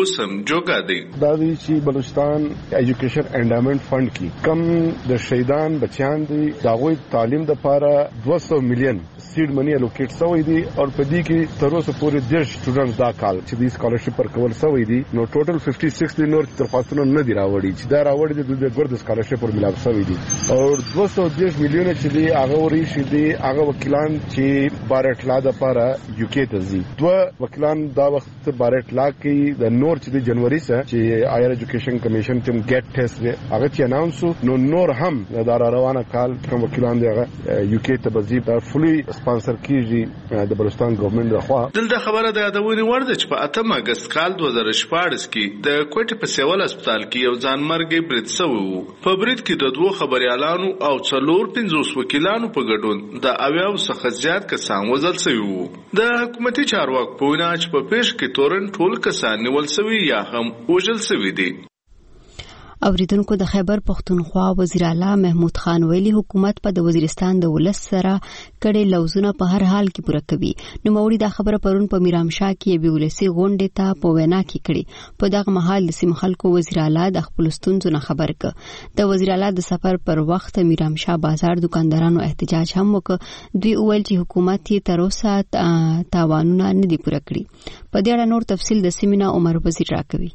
جوګه دی. دا دی چې بلوچستان ایجوکیشن انډامنټ فند کی کم د شهیدان بچیان دي داغوی تعلیم د لپاره دوه سوه میلیون سیډ منی الوکیټ شوی دی او په دې کې تر اوسه پورې ډېر سټوډنټس دا کال چې د سکالرشپ پر کول شوی دی نو ټوټل پنځه شپږ دی نور درخواستونه نه دی راوړي چې دا راوړي د ګورد سکالرشپ پر ملاب شوی دی او دوه سوه دېرش میلیون چې دی هغه وري شي دی هغه وکیلان چې بارټ لا د لپاره یو کې ته ځي دوه وکیلان دا وخت بارټ لا کې د نور چې د جنوري سره چې هایر ایجوکیشن کمیشن ټیم ګیټ ټیسټ هغه چې اناونس نو نور هم د روانه کال کوم وکیلان دی هغه یو کې ته بځي دا فولي سپانسر کیږي د بلوچستان ګورنمنت لخوا. دلته خبره د یادونې وړ ده چې په اتم اگست کال دوه زره شپاړس کې د کوټې په سیول هسپتال کې یو ځانمرګي برید شوی وو. په برید کې د دوه خبريالانو او څلور پنځوس وکیلانو په ګډون د اویاو څخه زیات کسان وژل شوي وو. د حکومتي چارواکو په وینا چې په پیښ کې تورن ټول کسان نیول شوي یا هم وژل شوي دي. اوریدونکو د خیبر پختونخوا وزیر اعلی محمود خان ویلي حکومت په د وزیرستان د ولس سره کړي لوزونه په هر حال کې پوره کوي. نو موري دا خبره پرون په میرامشاه کې یو ولسی غونډه ته په وینا کې کړي. په دغه مهال د سیم خلکو وزیر اعلی د خپل ستونزو نه خبر ک. د وزیر اعلی د سفر پر وخت میرامشاه بازار دکاندارانو احتجاج هم وک. دوی ویل چې حکومت یې تر اوسه تاوانونه نه دي پوره کړي. په دې اړه نور تفصیل د سیمینا عمر وزیر راکوي.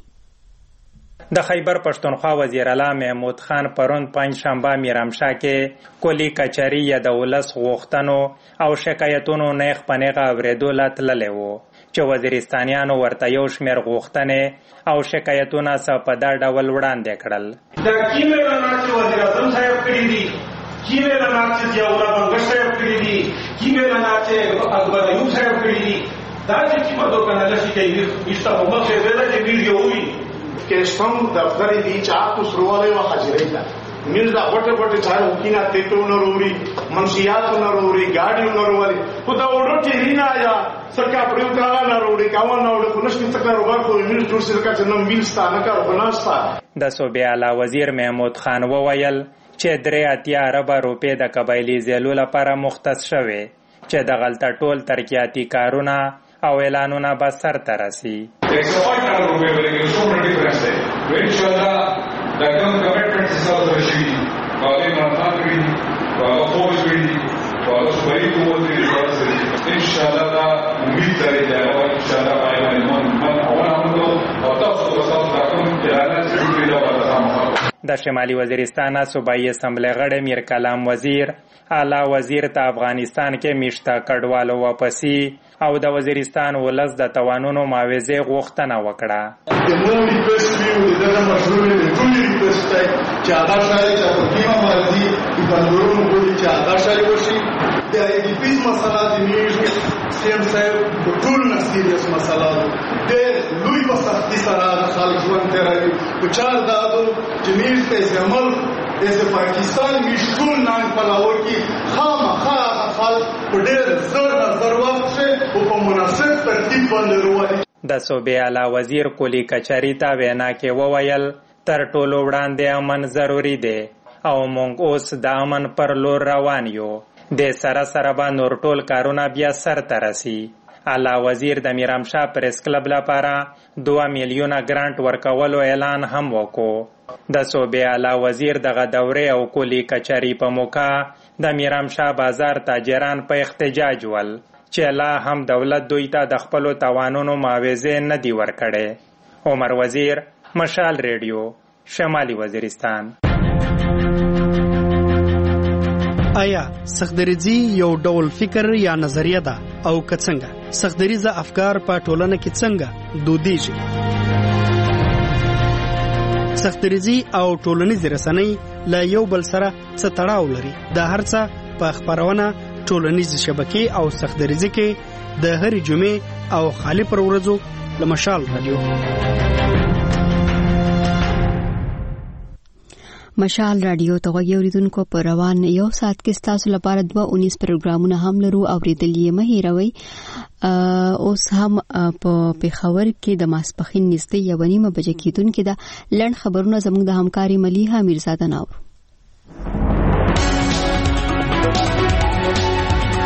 د خیبر پښتونخوا وزیر اعلی محمود خان پرون پنځ شنبه میرامشاه کې کلی کچری یا د ولس غوښتنو او شکایتونو نه خپنهغه اوریدو لاتللی وو چې وزیرستانیانو ورته یو شمېر غوښتنې او شکایتونه څه په دا ډول وړاندې کړل. د کیمې رڼا چې وزیر اعظم صاحب کړي دي کیمې رڼا چې ضیاءالله بنګش صاحب کړي دي کیمې رڼا چې اکبر ایوب صاحب کړي دي دا چې کیمه دوکانه شي کوي ایستا محمد صاحب دا چې ویډیو وي کیشتم دفتری دی چاپ تو سرواله و حاضری تا میز دا وټه وټه چای وکینا تیتو نوروري منشیات نوروري گاډي نوروري خدا وړو ټیرینا یا سرکا پریو کالا نوروري کاو نوروري خنشتي څخه روبار کو میز جوړ سرکا چې نو میل ستانه کار بناستا. د صوبې اعلی وزیر محمود خان وویل چې درې اتیا ارب روپې د قبایلی زیلو لپاره مختص شوه چې د غلطه ټول ترقیاتی کارونه او اعلانونه به سر ته رسي. ایک سو آٹھ ارب روپے ورگی څومره ډیفرنس دی. نو ان شاء الله دا کوم کمټمنټ حساب سره شي باندې مراتب کړی او فوج کړی او صوبایي قوت کړی ان شاء الله دا امید لري چې ان شاء الله باندې مون من اول هم او تاسو تاسو راکوم اعلانات شروع دا وته. د شمالي وزیرستان صوبایي اسمبلی غړی میر کلام وزیر اعلی وزیر ته افغانستان کې میشته کډوالو واپسی او د وزیرستان ولس د توانونو معاوضه غوښتنه وکړه. د نو ریکوست ویو د مشروع د ټول ریکوست چې هغه شای چې په کیما مرضی د بندرونو کولی چې هغه شای وشي د ای ډی پی مسله د نیوز سیم صاحب د ټول نسیریس مسله د لوی په سختي سره د خلک ژوند تیروي په چار دادو چې نیوز ته عمل د پاکستان مشکول نن پلاو کې خامخا خلک په ډېر زر نظر وخت او په مناسب ترتیب باندې وروړي. د صوبې اعلی وزیر کولی کچری ته وینا کې وویل تر ټولو وړاندې امن ضروری دی او موږ اوس د امن پر لور روان یو. د سره سره به نور ټول کارونه بیا سر ته رسي. اعلی وزیر د میرامشاه پریس کلب لپاره دوه میلیونه ګرانټ ورکولو اعلان هم وکړ. د صوبې اعلی وزیر دغه دورې او کولی کچری په موقع د میرامشاه بازار تاجران په احتجاج ول چې لا هم دولت دوی ته د خپلو توانونو معاوضه نه دی ورکړی. عمر وزیر، مشال ریډیو، شمالي وزیرستان. آیا سختدریزي یو ډول فکر یا نظریه ده او که څنګه سختدریزه افکار په ټولنه کې څنګه دودیږي؟ سختدریزي او ټولنیز رسنۍ له یو بل سره څه تړاو لري؟ دا هر څه په خبرونه ټولنیز شبکې او سختدریزي کې د هرې جمعې او خالی پر ورځو له مشال رادیو مشال رادیو ته غوږی اوریدونکو په روان یو ساعت کې تاسو لپاره دوه اونیس پروګرامونه هم لرو اوریدل یې مه هیروئ. اوس هم په پیښور کې د ماسپښین نږدې یوه نیمه بجې کېدونکې ده. لنډ خبرونه زموږ د همکاري ملیحه میرزاده ناور.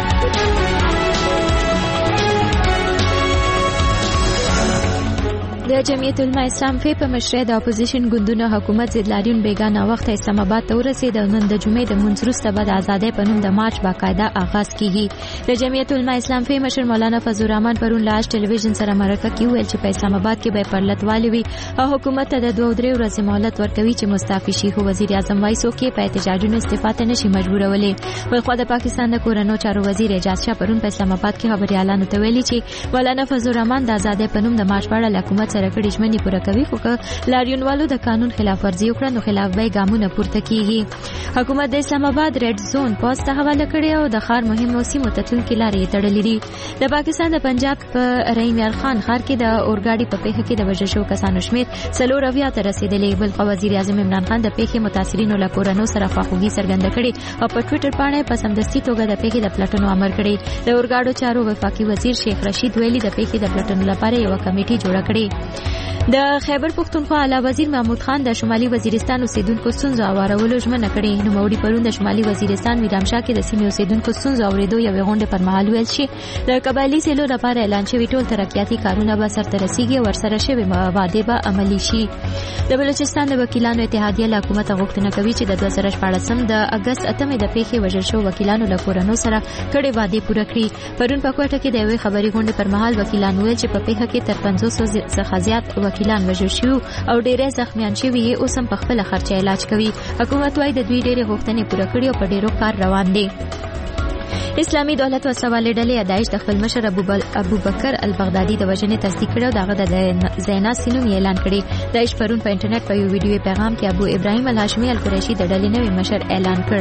د د جمعیت العلماء اسلام فی په مشرۍ د اپوزیشن ګوندونو حکومت ضد لاریون بیګانه وخت اسلام آباد ته ورسېد او نن د جمعې د منځ وروسته به د ازادۍ په نوم د مارچ باقاعده آغاز کیږي. د جمعیت العلماء اسلام فی مشر مولانا فضل الرحمن پرون لاش ټلویزیون سره مرکه کې ویل چې په اسلام آباد کې به پرلتوالی وي او حکومت ته د دوه درې ورځې مهلت ورکوي چې مستعفي شي. خو وزیر اعظم وایي څوک په احتجاجونو استعفا ته نشي مجبورولې. بلخوا د پاکستان د کورنو چارو وزیر اعجاز شاه پرون په اسلام آباد کې خبريالانو ته ویلي چې مولانا فضل الرحمن د ازادۍ په نوم د مارچ په اړه حکومت سره کړي ژمنې پوره کوي، خو که لاریونوالو د قانون خلاف ورزي وکړه نو خلاف به ګامونه پورته کیږي. حکومت د اسلام آباد ریډ زون پوسټ حواله کړی او د ښار مهمو سیمو ته تلونکي لارې تړلې دي. د پاکستان د پنجاب په رحیم یار خان ښار کې د اورګاډي په پیښه کې د وژل شوو کسانو شمېر څلور اویا ته رسېدلی. بل خو وزیر اعظم عمران خان د پیښې متاثرینو له کورنو سره خواخوږي څرګنده کړې او په ټویټر باندې په سمدستي توګه د پیښې د پلټنو امر کړی. د اورګاډو چارو وفاقي وزیر شیخ رشید ویلي د پیښې د پلټنو لپاره یو کمیټه جوړه کړې. د خیبر پختونخوا اعلی وزیر محمود خان د شمالي وزیرستان اوسیدونکو ستونزو اورولو ژمنه کړې. نوموړي پرون د شمالي وزیرستان میرامشاه کې د سیمې اوسیدونکو ستونزو اورېدو یوې غونډې پر مهال ویل چې د قبایلي سیلو لپاره اعلان شوي ټول ترقیاتي کارونه به سرته رسیږي او ورسره شوي وعدې به عملي شي. د بلوچستان د وکیلانو اتحادیه له حکومته غوښتنه کوي چې د دوه زره شپاړسم د اګست اتمې د پیښې وژل شوو وکیلانو له کورنو سره کړې وعدې پوره کړي. پرون په کوټه کې د یوې خبري غونډې پر مهال وکیلان ویل چې په پیښه کې تر پنځوس څخه زیات وکیلان وژل شوي او ډېری زخمیان شوي یې اوس هم په خپله خرچه علاج کوي. حکومت وايي د دوی ډېرې غوښتنې پوره کړي او په ډېرو کار روان دي. اسلامي دولت وسوالې ډلې داعش د خپل مشر ابوبکر البغدادي د وژنې تصدیق کړی او دغه د زینا سینوم اعلان کړی. داعش پرون په انټرنیټ په یو ویډیو پیغام کې ابو ابراهیم الهاشمي القریشي د ډلې نوی مشر اعلان کړ.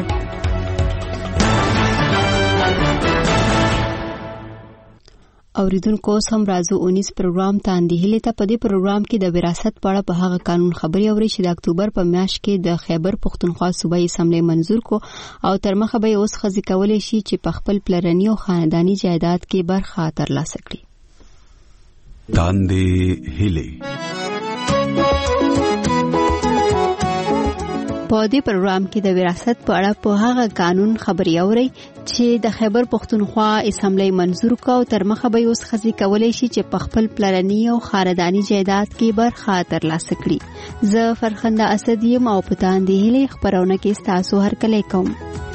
اوریدونکو سم رازو اونیس پروګرام ته اندېهلې ته په دې پروګرام کې د وراثت په اړه په هغه قانون خبري اوري چې د اکتوبر په میاشت کې د خیبر پختونخوا صوبایي اسمبلی منزور کو او تر مخه به اوس خزي کولې شي چې په خپل پلرني او خاندانی جایداد کې برخه ترلاسه کړي. داندې هلي په دې پروګرام کې د وراثت په اړه په هغه قانون خبري اوري چې د خیبر پختونخوا اسمبلی منزور کو تر مخه به اوس خزي کولای شي چې په خپل پلرني او خاندانی جایداد کې برخه ترلاسه کړي. زه فرخنده اسد یم او په تاندې هلي خبرونه کې تاسو هر کله کوم.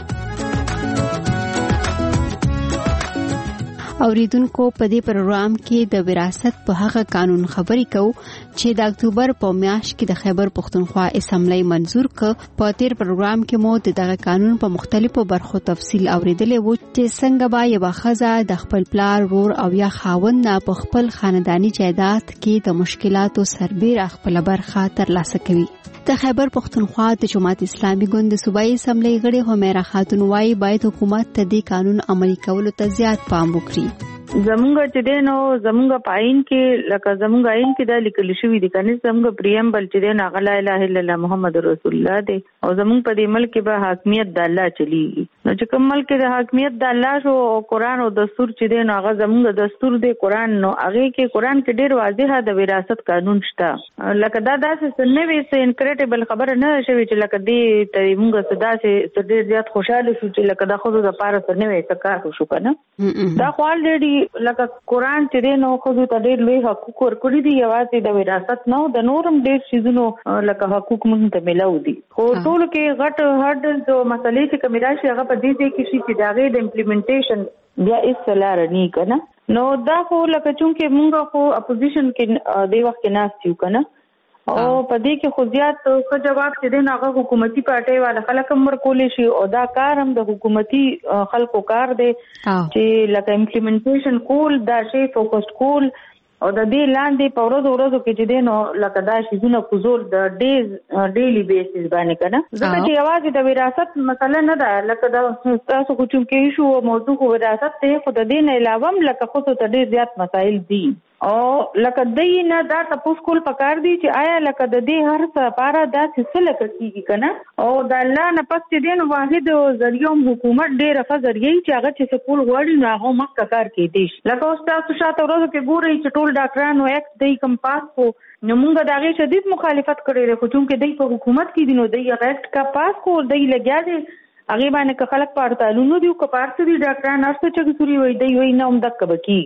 اوریدونکو په دې پروګرام کې د وراثت په هغه قانون خبري کوو چې د اکتوبر په میاشت کې د خیبر پختونخوا اسمبلی منزور ک. په تیر پروګرام کې مو دغه قانون په مختلفو برخو تفصیل اوریدلې و چې څنګه به یو خزه د خپل پلار ورور او یا خاوند نه په خپل خاندانی جایداد کې د مشکلاتو سربېره خپل برخه ترلاسه کوي. د خیبر پختونخوا د جماعت اسلامي ګوند صوبایي اسمبلی غړي همیرا خاتون وايي باید حکومت ته د قانون عملي کولو ته زیات پام وکړي. زمونږ چې دی نو زمونږ پاین کې لکه زمونږ عین کې دا لیکل شوی دی کنه زمونږ پریمبل چې دی نه لا اله الا الله محمد رسول الله دی او زمونږ په دې ملک کې به حاکمیت د الله چلیږي. نو چې کوم ملک کې د حاکمیت د الله شو او قران او دستور چې دی نو هغه زمونږ دستور دی قران نو هغه کې قران کې ډیر واضح د وراثت قانون شته. لکه دا داسې نوې څه انکریډیبل خبره نه شوی چې لکه دې ته موږ صدا سي ډیر زیات خوشاله شو چې لکه دا خو د پاره څه نوې څه کار شو کنه. دا خو الریډي لکه قران چې دی نو خو ته ډېر لوی حقوق ورکړي دي یوازې د وراثت نو د نورم ډېر شیزونو لکه حقوق موږ ته ملاو دي. خو ټول کې غټ هډ جو مسلې چې کوم راشي هغه په دې کې شي چې دا غي د امپلیمنټیشن بیا اصلار نه کنه. نو دا خو لکه چونکه موږ خو اپوزیشن کې دی وخت کې ناس یو کنه او په دې کې خو زیات څه جواب چې دی هغه حکومتي پارټي والا خلک هم ورکولې شي او دا کار هم د حکومتي خلکو کار دی چې لکه امپلیمنټیشن کول دا شی فوکس کول او د دې لاندې په ورځو ورځو کې چې دی نو لکه دا شیزونه کوزول د ډیز ډیلی بیسس باندې کنه. ځکه چې یوازې د وراثت مسله نه ده لکه دا تاسو خو چې کې شو موضوع خو وراثت ته خو د دې نه علاوه لکه خو ته ډیر زیات مسایل دي او لکه دای نه دا تاسو کول پکار دي چې آیا لکه د دې هر څه لپاره دا څه لکه کیږي کنه او د الله نه پس چې دین واحد ذریعہ حکومت ډیر فزریه چې هغه چې سکول غوړي نه هغه مکه کار کوي دي. لکه اوس تاسو شاته ورځو کې ګورئ چې ټول ډاکټرانو ایکټ دی کم پاس کو نو موږ دغه شدید مخالفت کړی دی خو چې دی په حکومت کې دي نو دی ایکټ کا پاس کو دی لګیا دی هغه باندې خلک پارتالونو دی کو پارت دي ډاکټران ارڅ چې سوري وای دی وای نه هم دک بکیږي.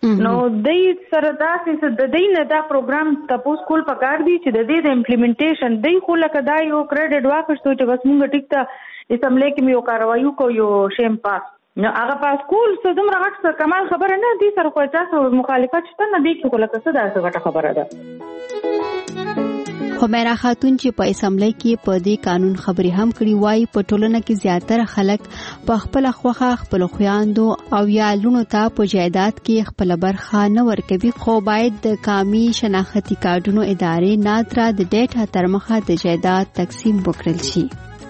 نو دای سره داسې د دې نه دا پروګرام تاسو کول پکار دي چې د دې د امپلیمنټیشن دای خو لکه دا یو کریډټ واخښتو چې بس مونږ ټیک ته اسمبلی کې یو کاروایو کو یو شیم پاس نو هغه پاس کول څه دومره غټ کمال خبره نه دي سره خو تاسو مخالفت شته نه دي چې لکه څه دا غټه خبره ده. حمیرا خاتون چې په اسمبلی کې په دې قانون خبري هم کړي وای په ټولنه کې زیاتره خلک په خپل خوخه خپل خوياندو او یا لونو ته په جایداد کې خپل برخه نه ورکوي خو باید د قومي شناختی کارډونو ادارې نادرا د ډیټا ترمخه د جایداد تقسیم وکړل شي.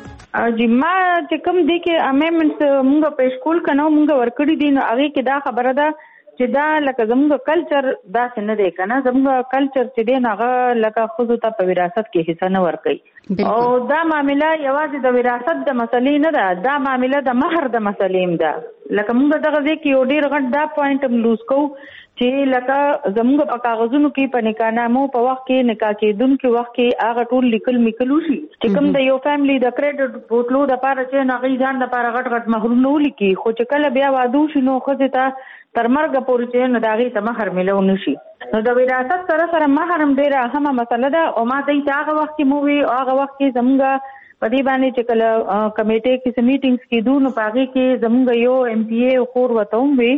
اجي ما چې کوم دي کې امندمنت مونږ په سکول کنه مونږ ورکړی دي نو هغه کې دا خبره ده چې دا لکه زموږ کلچر دا څنګه دی کنه زموږ کلچر چې دی هغه لکه خود ته په وراثت کې حصہ نه ورکړي او دا معاملې یوازې د وراثت د مسلې نه ده دا معاملې د مہر د مسلې ده لکه موږ دغه ځکه یو ډیر غټ دا پوینټ هم لوز کوو چې لکه زموږ په کاغذونو کې په نکاحنامو په وخت کې نکاح کېدونکو وخت کې هغه ټول لیکل میکلو شي چې کوم د یو فیملی د کریډټ بوتلو د لپاره چې نغې ځان د لپاره غټ غټ مہرونه ولیکي خو چې کله بیا واده شي نو خو ته تر مرګ پورې چې نه داغي ته مہر ملو نشي نو د وراثت سره سره مہر هم ډیره اهمه مسله ده او ما دای ته هغه وخت کې مو وی هغه وخت کې زموږ په دې باندې چې کله کمیټې کې میټینګز کې دونو پاږي کې زموږ یو ایم پی ای خور وتوم وی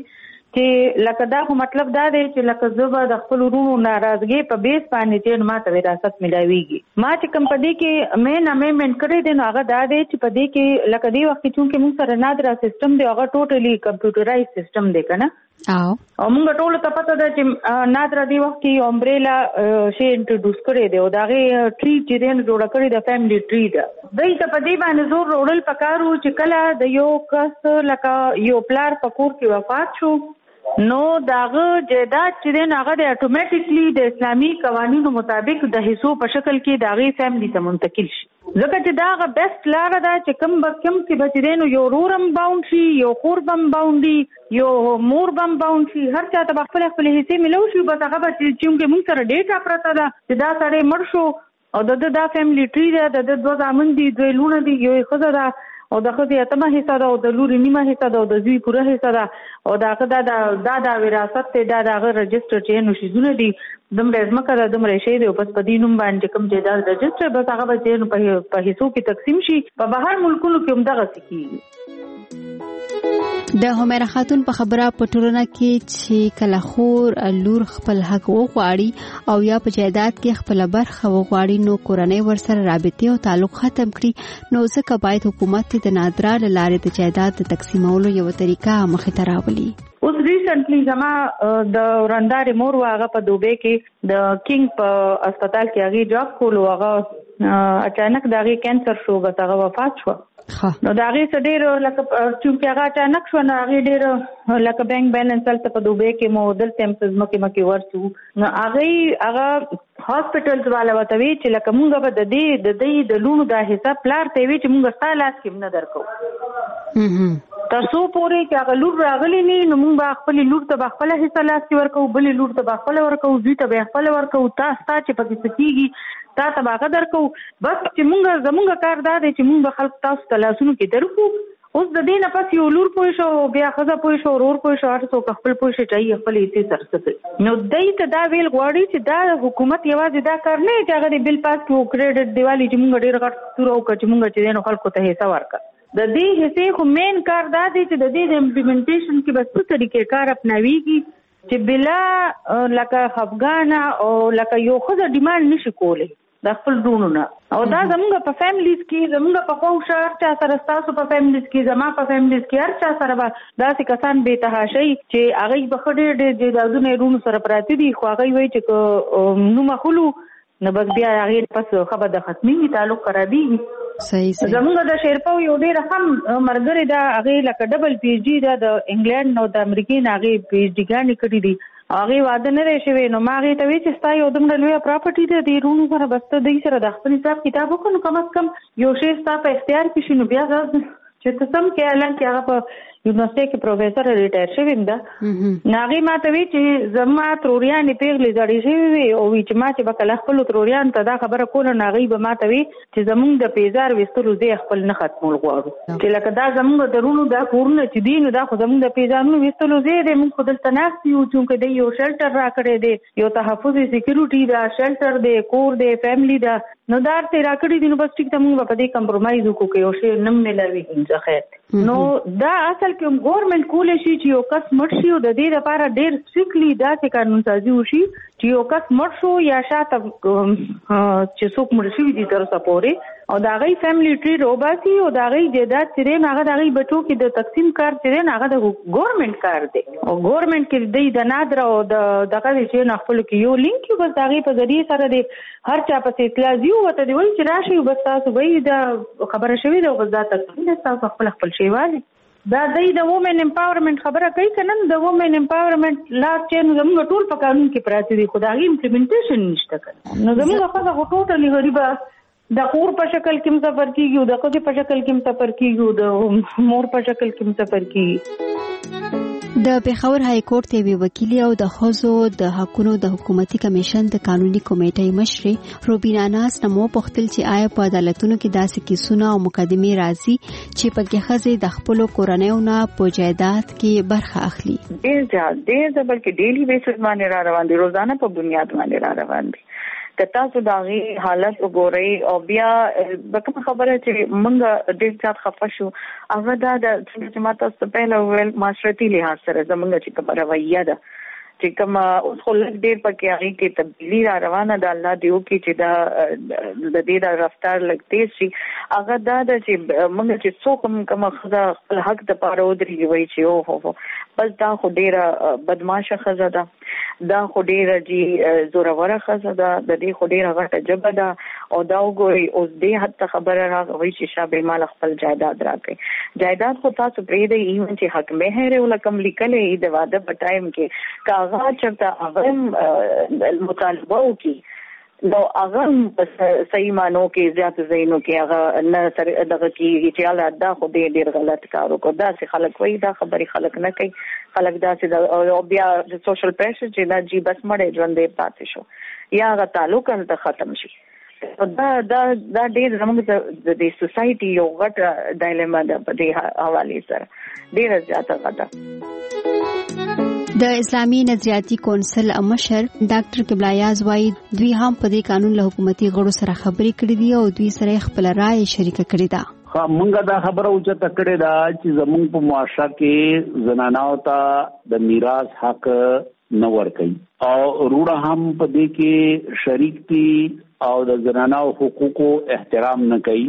چې لکه دا خو مطلب دا دی چې لکه زبا د خپل ورونو ناراضګي په بیس باندې چې ما ته وراثت ملاويږي ما چې کوم پدې کې مین امندمنت کړی دی نو هغه دا دی چې پدې کې لکه دی وخت چې موږ سره نادرا سیستم دی هغه ټوټلی کمپیوټرایز سیستم دی کنه او او موږ ټول ته پته ده چې نادرا دی وخت کې امبریلا شی انټروډوس کړی دی او دا غي ټری چې دین جوړ کړی د فیملی ټری دا دای ته پدې باندې زور وړل پکارو چې کله د یو کس لکه یو پلار پکور کې وفات شو نو داغه جیدات چې دین هغه د اتوماتیکلی د اسلامي قوانینو مطابق د حصو په شکل کې داغه فیملی ته منتقل شي ځکه چې داغه بیسټ لار ده چې کم به کم چې بچ دین یو رورم باوند شي یو خوربم باوندي یو موربم باوند شي هر چا ته خپل خپل حصے ملو شي به هغه چې چې موږ سره ډیټا پرته ده چې دا سړی مړ شو او د دا فیملی ټری ده د دوه ځامن دي دوی لونه دي یو خزه ده او د خدای اتمه حصہ ده او د لوري نیمه حصہ ده او د زوی پوره حصہ ده او دا دا دا دا وراثت ته دا دا رجستر چې نو شي زونه دي دمره ځمکه ده دمره شی دی او بس په دینوم باندې کوم چې دا رجستر بس هغه به نو په حصو کې تقسیم شي په بهر ملکونو کې هم دغه سکی د حمیرا خاتون په خبره په ټولنه کې چې کله خور لور خپل حق وغواړي او یا په جایداد کې خپل برخه وغواړي نو کورنۍ ورسره رابطه او تعلق ختم کړي نو ځکه باید حکومت د نادرا لارې د جایداد د تقسیمولو یو طریقه مخې ته راولي. اوس ریسنټلی زما د ورندارې مور واغه په دوبه کې د کینګ په هسپتال کې هغه جاب کولو هغه اچانک داغه کینسر شو بس هغه وفات شو نو دا غي ډېر لکه چې هغه اچانک شو نو هغه ډېر لکه بانک بیلانس تل په دوبه کې مو دل تمسز مکه مکه ورسو نو هغه هغه هاسپټلز والا وتوی چې لکه مونږ به د دې د دې د لونو د حساب پلار ته وی چې مونږ ستاسو لاس کې نه درکو تاسو پورې چې هغه لور راغلی نه نو مونږ خپل لور ته خپل حصہ لاس کې ورکو بل لور ته خپل ورکو دوی ته خپل ورکو تاسو ته چې پکې سکیږي تا ته باغ درکو بس چې مونږ زمونږ کار دا دی چې مونږ خلک تاسو ته لاسونو کې درکو اوس د دې نه پس یو لور پوي شو بیا خزه پوي شو ورور پوي شو هر څوک خپل پوي شي چي خپل یې سرسته نو دای ته دا ویل غواړي چې دا حکومت یوازې دا کار نه چې هغه بل پاس کو کریډټ دیوالي چې مونږ ډیر غټ تورو کچ مونږ چې نو خلکو ته حصہ ورکا د دې حصے خو مین کار دا دی چې د دې امپلیمنټیشن کې بس څه طریقې کار اپناويږي چې بلا لکه افغان او لکه یو خزه ډیماند نشي کولی د خپل ډونو نه او دا زموږ په فیملیز کې زموږ په خوښه هر چا سره تاسو په فیملیز کې زما په فیملیز کې هر چا سره دا څه کسان به تهاشي چې هغه به خډې د دازونه رونو سره پراتی دي خو هغه وایي چې نو مخلو نه بس بیا هغه پس خبر د ختمي تعلق خرابي صحیح صحیح زموږ د شیرپاو یو ډیر هم مرګره دا هغه لکه ډبل پی ایچ ډی دا د انګلند نو د امریکای هغه پی ایچ ډی ګانې کړې دي هغه واده نه راشي نو ما هغه ته وی چې ستا یو دمره لوی پراپرټي ده د رونو سره بسته د سره د خپل حساب کتاب وکړو کم از کم یو شی ستا په اختیار کې شنو بیا چې ته سم کې اعلان کې هغه په یونیورسيټي کې پروفیسور ریټایر شوی دا ناغي ماته وی چې زما تروریان پیغلې زړې شوی وي او وی چې ما چې بکله خپل تروریان ته دا خبره کوله ناغي به ماته وی چې زمونږ د پیزار وستلو زی خپل نه ختمول غواړو چې لکه دا زمونږ درونو دا کورونه چې دین دا خو زمونږ د پیزارونو وستلو زی دې موږ خپل تناست یو چې د یو شلټر را کړی دی یو تحفظي سکیورټي دا شلټر دی کور دی فیملی دا نو دا ته را کړی دی نو بس ټیک ته موږ په دې کمپرمایز وکړو کې او شی نم ملوي انځه خیر نو دا اصل کې ګورنمنت کولای شي چې یو کس مړ شي او د دې لپاره ډېر سټریکټلی دا چې قانون سازي وشي چې یو کس مړ شو یا شاته چې څوک مړ شي دي تر څو پورې او دا غي فیملی ټری روباسي او دا غي جیدات چې هغه دا غي بچو کې د تقسیم کار چې هغه د ګورنمنت کار دی او ګورنمنت کې د نادر او د دغه چې نه خپل کې یو لینک یو بس دا غي په ذریعہ سره دی هر چا په اطلاع دی وته دی وایي چې راشي بس تاسو وایي دا خبره شوی دا غزا تقسیم تاسو خپل خپل شی والی دا د وومن امپاورمنت خبره کوي کنه د وومن امپاورمنت لا چې زموږ ټول په قانون کې پراته دي خدایي امپلیمنټیشن نشته کنه نو زموږ خپل ټوټلی غریبه د کور په شکل کې مسافر کیږي او د کوڅې په شکل کې مسافر کیږي او د مور په شکل کې مسافر کیږي د پیښور های کورټ ته وکیل او د حوزو د حقوقو د حکومتي کمیشن د قانوني کمیټې مشر روبینا ناز نمو پختل چې آیا په عدالتونو کې داسې کیسونه او مقدمې راځي چې په کې خزه د خپل کورنیو نه په جایداد کې برخه اخلي ډېر ډېر ډېر بلکې ډیلی بیسس باندې را روان دي روزانه په بنیاد باندې را روان دي کتا سو داغي حالت وګورئ او بیا بکه خبره چې موږ ډېر ځات خفه شو هغه دا د جماعت تاسو په لور ول معاشرتي لحاظ سره زموږ چې کومه رویه ده چې کوم اوس خو ډېر پکې هغه کې تبدیلی را روانه ده الله دیو کې چې دا د دې د رفتار لګتې شي هغه دا د چې موږ چې څوک کوم خدا خپل حق د پاره ودرېږي وایي چې او هو بس دا خو ډېره بدمعاشه خزه ده دا خو ډېره جی زوروره خزه ده د دې خو ډېره غټه جبه ده او دا وګورئ اوس دې حتی خبره راغوي چې شابه مال خپل جایداد راکړي جایداد خو تاسو پرې دی ایون چې حق مهر ولکم لیکلې د واده په ټایم کې کاغذ چرته هغه مطالبه وکي نو هغه صحیح مانو کې زیات زینو کې هغه نه سره دغه کې چې الله دا خو دې ډېر غلط کار وکړ دا چې خلک وایي دا خبري خلک نه کوي خلک دا چې او بیا د سوشل پریشر چې دا جی بس مړې ژوندې پاتې شو یا هغه تعلق ته ختم شي دا دا دا ډېر زموږ د سوسايټي یو غټ ډایلیما ده په دې حواله سره ډېر زیاته غټه د اسلامي نظریاتي کونسل مشر ډاکټر قبلایاز وايي دوی هم په دې قانون له حکومتي غړو سره خبرې کړې دي او دوی سره خپل رائے شریک کړې ده. ها مونږه دا خبره اوچته کړې ده چې زموږ په معاشره کې زنانو ته د میراث حق نه ورکړي او روړه هم په دې کې شریک دي او د زنانو حقوقو احترام نه کوي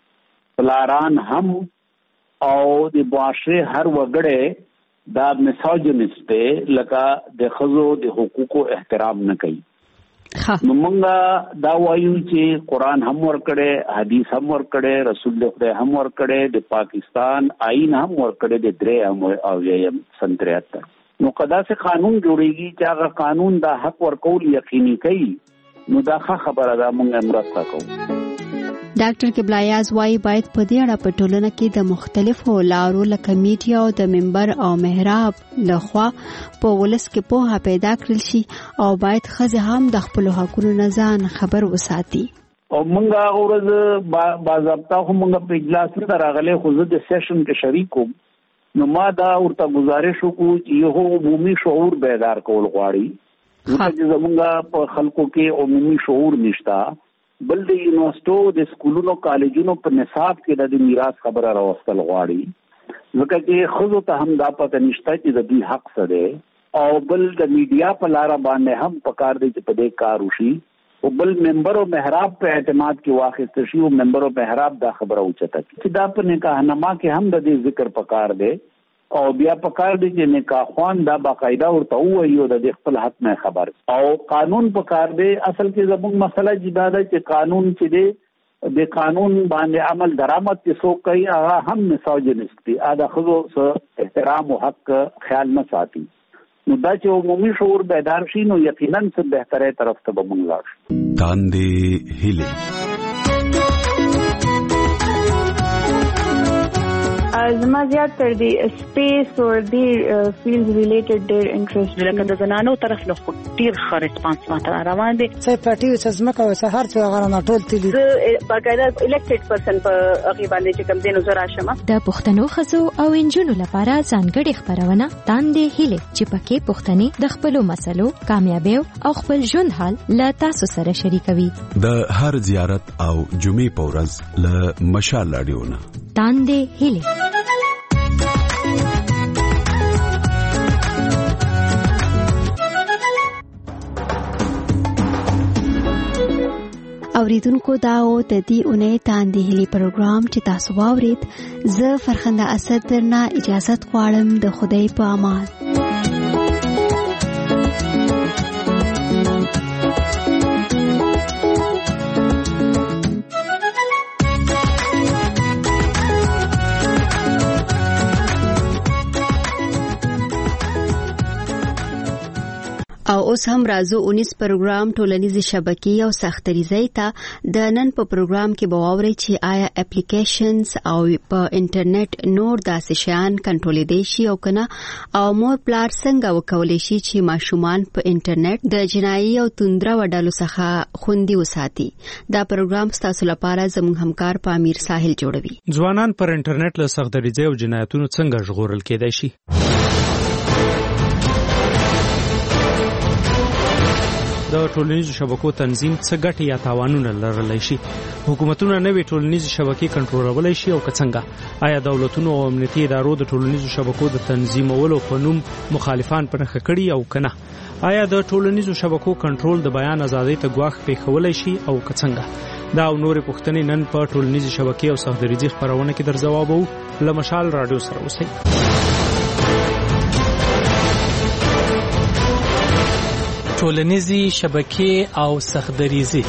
پلاران هم او د معاشره هر وګړي دا میسوجنست دی لکه د خزو د حقوقو احترام نه کوي نو مونږه دا وایو چې قرآن هم ورکړي حدیث هم ورکړي رسول الله هم ورکړي د پاکستان آئین هم ورکړي د درې هم او یم سن تریهتر نو کدا سے قانون جوړیږي چې هغه قانون دا حق ورکول یقیني کوي نو دا خبره ده مونږه مرسته کوو. ډاکټر قبلایاز وايي باید په دې اړه په ټولنه کې د مختلفو لارو لکه میډیا او د منبر او محراب لخوا په ولس کې پوهه پیدا کړل شي او باید ښځې هم د خپل حقوقو نه ځان خبر وساتي. او مونږه ورځ باضابطه خو مونږ په اجلاس کې راغلي خو زه د سیشن کې شریک وم نو ما دا ورته گزارش وکړو چې یو عمومي شعور بیدار کول غواړي چې زمونږ په خلکو کې عمومي شعور نشته بل د یونیورسيټو د سکولونو کالجونو په نصاب کې د میراث خبره راوستل غواړي ځکه چې خزو ته هم دا پته نشته چې د دې حق څه دی او بل د میډیا په لار باندې هم پکار دی چې په دې کار وشي او بل ممبر او محراب په اعتماد کې واخیست شي او ممبر او محراب دا خبره اوچته چې دا په نکاح نامه کې هم د دې ذکر پکار دی او بیا پکار دی چې نکاح خوان دا باقاعده ورته وایي او د خپل حق نه خبر او قانون پکار دی اصل کې زموږ مسله جدا ده چې قانون چې دی د قانون باندې عمل درآمد چې څوک کوي هغه هم میسوجنست دي دا خو احترام او حق خیال نه ساتي نو دا چې عمومي شعور بیدار شي نو یقینا څه بهتره طرف ته به مونږ لاړ شو. کاندې هیله زما زیات تر دی سپیس او دی فیلډ ریلیټډ ډیر انټرست لکه د زنانو طرف له خو ډیر ښه ریسپانس ماته روان دي. څه پټي څه زمکه او څه هر څه غره ټول تلي زه باګایده الیکټډ پرسن په هغه باندې چې کوم دینو زرا شمه. د پښتنو خزو او انجونو لپاره ځانګړي خبرونه تاندې هله چې پکې پښتني د خپل مسلو کامیابی او خپل ژوند حال له تاسو سره شریکوي. د هر زیارت او جمعې په ورځ له مشال رادیونا تاندې هله. اوریدونکو دا او د دې اونۍ تاندې هلي پروګرام چې تاسو واورید زه فرخنده اسد درنه اجازه غواړم د خدای په امان. او اوس هم راځو اونیس پروګرام ټولنیزې شبکې او سختریزۍ ته. د نن په پروګرام کې به واورئ چې آیا اپلیکیشنز او په انټرنیټ نور داسې شیان کنټرولېدای شي او کنه، او مور پلار څنګه وکولای شي چې ماشومان په انټرنیټ د جنایي او توندره وډالو څخه خوندي وساتي. دا پروګرام ستاسو لپاره زموږ همکار پامیر ساحل جوړوي. ځوانان پر انټرنیټ له سختریزۍ او جنایتونو څنګه ژغورل کېدای شي؟ د ټولنیزو شبکو تنظیم څه ګټې یا تاوانونه لرلی شي؟ حکومتونه نوې ټولنیزې شبکې کنټرولولی شي او که څنګه؟ آیا دولتونو او امنیتي ادارو د ټولنیزو شبکو د تنظیمولو په نوم مخالفان په نښه کړي او که نه؟ آیا د ټولنیزو شبکو کنټرول د بیان ازادۍ ته ګواښ پېښولی شي او که څنګه؟ دا او نورې پوښتنې نن په ټولنیزې شبکې او سختدریزۍ خپرونه کې در ځوابوو. له مشال راډیو سره اوسئ. ټولنیزې شبکې او سختدریزۍ.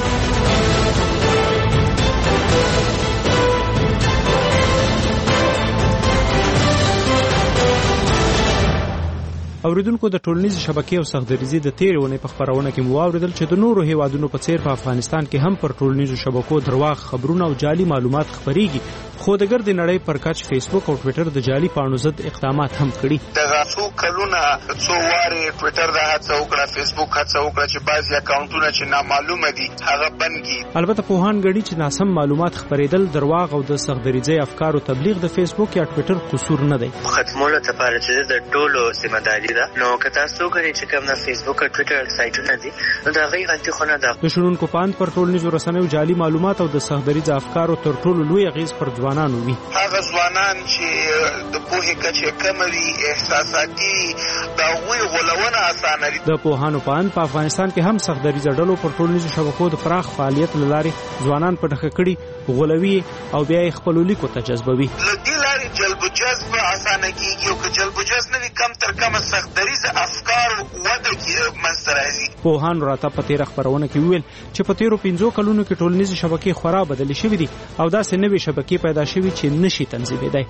اوریدونکو، د ټولنیزې شبکې او سختدریزۍ د تېرې اونۍ په خپرونه کې مو واورېدل چې د نورو هیوادونو په څېر په افغانستان کې هم پر ټولنیزو شبکو درواغ خبرونه او جعلي معلومات خپرېږي. خو د ګردې نړۍ پر کچ فیسبوک او ټویټر د جعلي پاڼو ضد اقدامات هم کړي. دغه څو کلونه څو وارې ټویټر دا هڅه وکړه، فیسبوک هڅه وکړه چې بعضې اکاونټونه چې نامعلومه دي هغه بند کړي. البته پوهان ګڼي چې ناسم معلومات خپرېدل، درواغ او د سختدریزۍ افکارو تبلیغ د فیسبوک یا ټویټر قصور نه دی. ختمولو لپاره چې د ټولو ذمہ داري ده، نو که تاسو ګورئ چې کوم د فیسبوک او ټویټر سایټونه دي نو د هغې غلطي خو نه ده. د شنونکو په اند پر ټولنیزو رسنیو جعلي معلومات او د سختدریزه افکارو تر ټولو لوی اغېز پر ځوانانو وي. هغه ځوانان چې د پوهې کچه کمه وي، احساساتي، د هغوی غولونه اسانه وي. د پوهانو په اند په افغانستان کې هم سختدریزه ډلو پر ټولنیزو شبکو د پراخ فعالیت له لارې ځوانان په نښه کړي، غولوي او بیا یې خپلو لیکو ته جذبوي. له دې لارې جلب و جذب اسانه کېږي او که جلب و جذب نه وي کم تر کمه سختدریزه افکار وده منځته راځي. پوهانو راته په تېره خپرونه کې وویل چې په تېرو پنځو کلونو کې ټولنیزې شبکې خورا بدلې شوي دي او داسې نوې شبکې پیدا شوي چې نشي تنظیمېدی.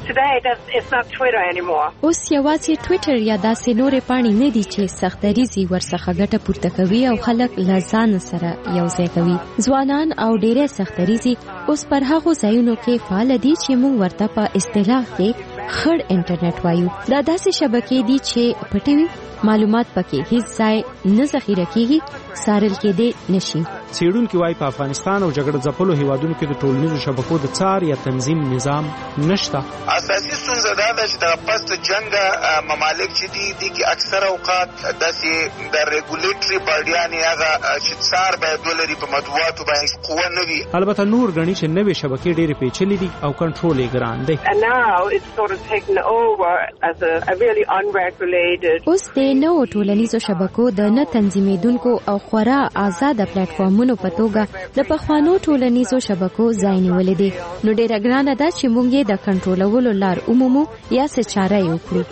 اوس یوازې ټویټر یا داسې نورې پاڼې نه دي چې سختدریزي ورڅخه ګټه پورته کوي او خلک له ځان سره یوځای کوي. ځوانان او ډېری سختدریزي اوس پر هغو ځایونو کې فعال دي چې موږ ورته په اصطلاح کې خړ انټرنیټ وایو. دا داسې شبکې دي چې پټې وي، معلومات پکې هیڅ ځای نه ذخیره کیږي، څارل کېدی نشي. څېړونکي وایي په افغانستان او جګړه ځپلو هیوادونو کې د ټولنیزو شبکو د څار یا تنظیم نظام نشته. اساسي ستونزه دا ده چې د پس د جنګ ممالک چې دي دي کې اکثر اوقات داسې د ریګولیټري باډیانې هغه چې څار باید ولري په مطبوعاتو باندې قوه نه وي. البته نور ګڼي چې نوې شبکې ډېرې پیچلې دي او کنټرول یې ګران دی. اوس د نوو ټولنیزو شبکو د نه تنظیمېدونکو او خورا آزاده پلیټفارمونو په توګه د پخوانو ټولنیزو شبکو ځای نیولې دي. نو ډېره ګرانه ده چې موږ یې د کنټرولولو لار ومومو یا څه چاره یې وکړو.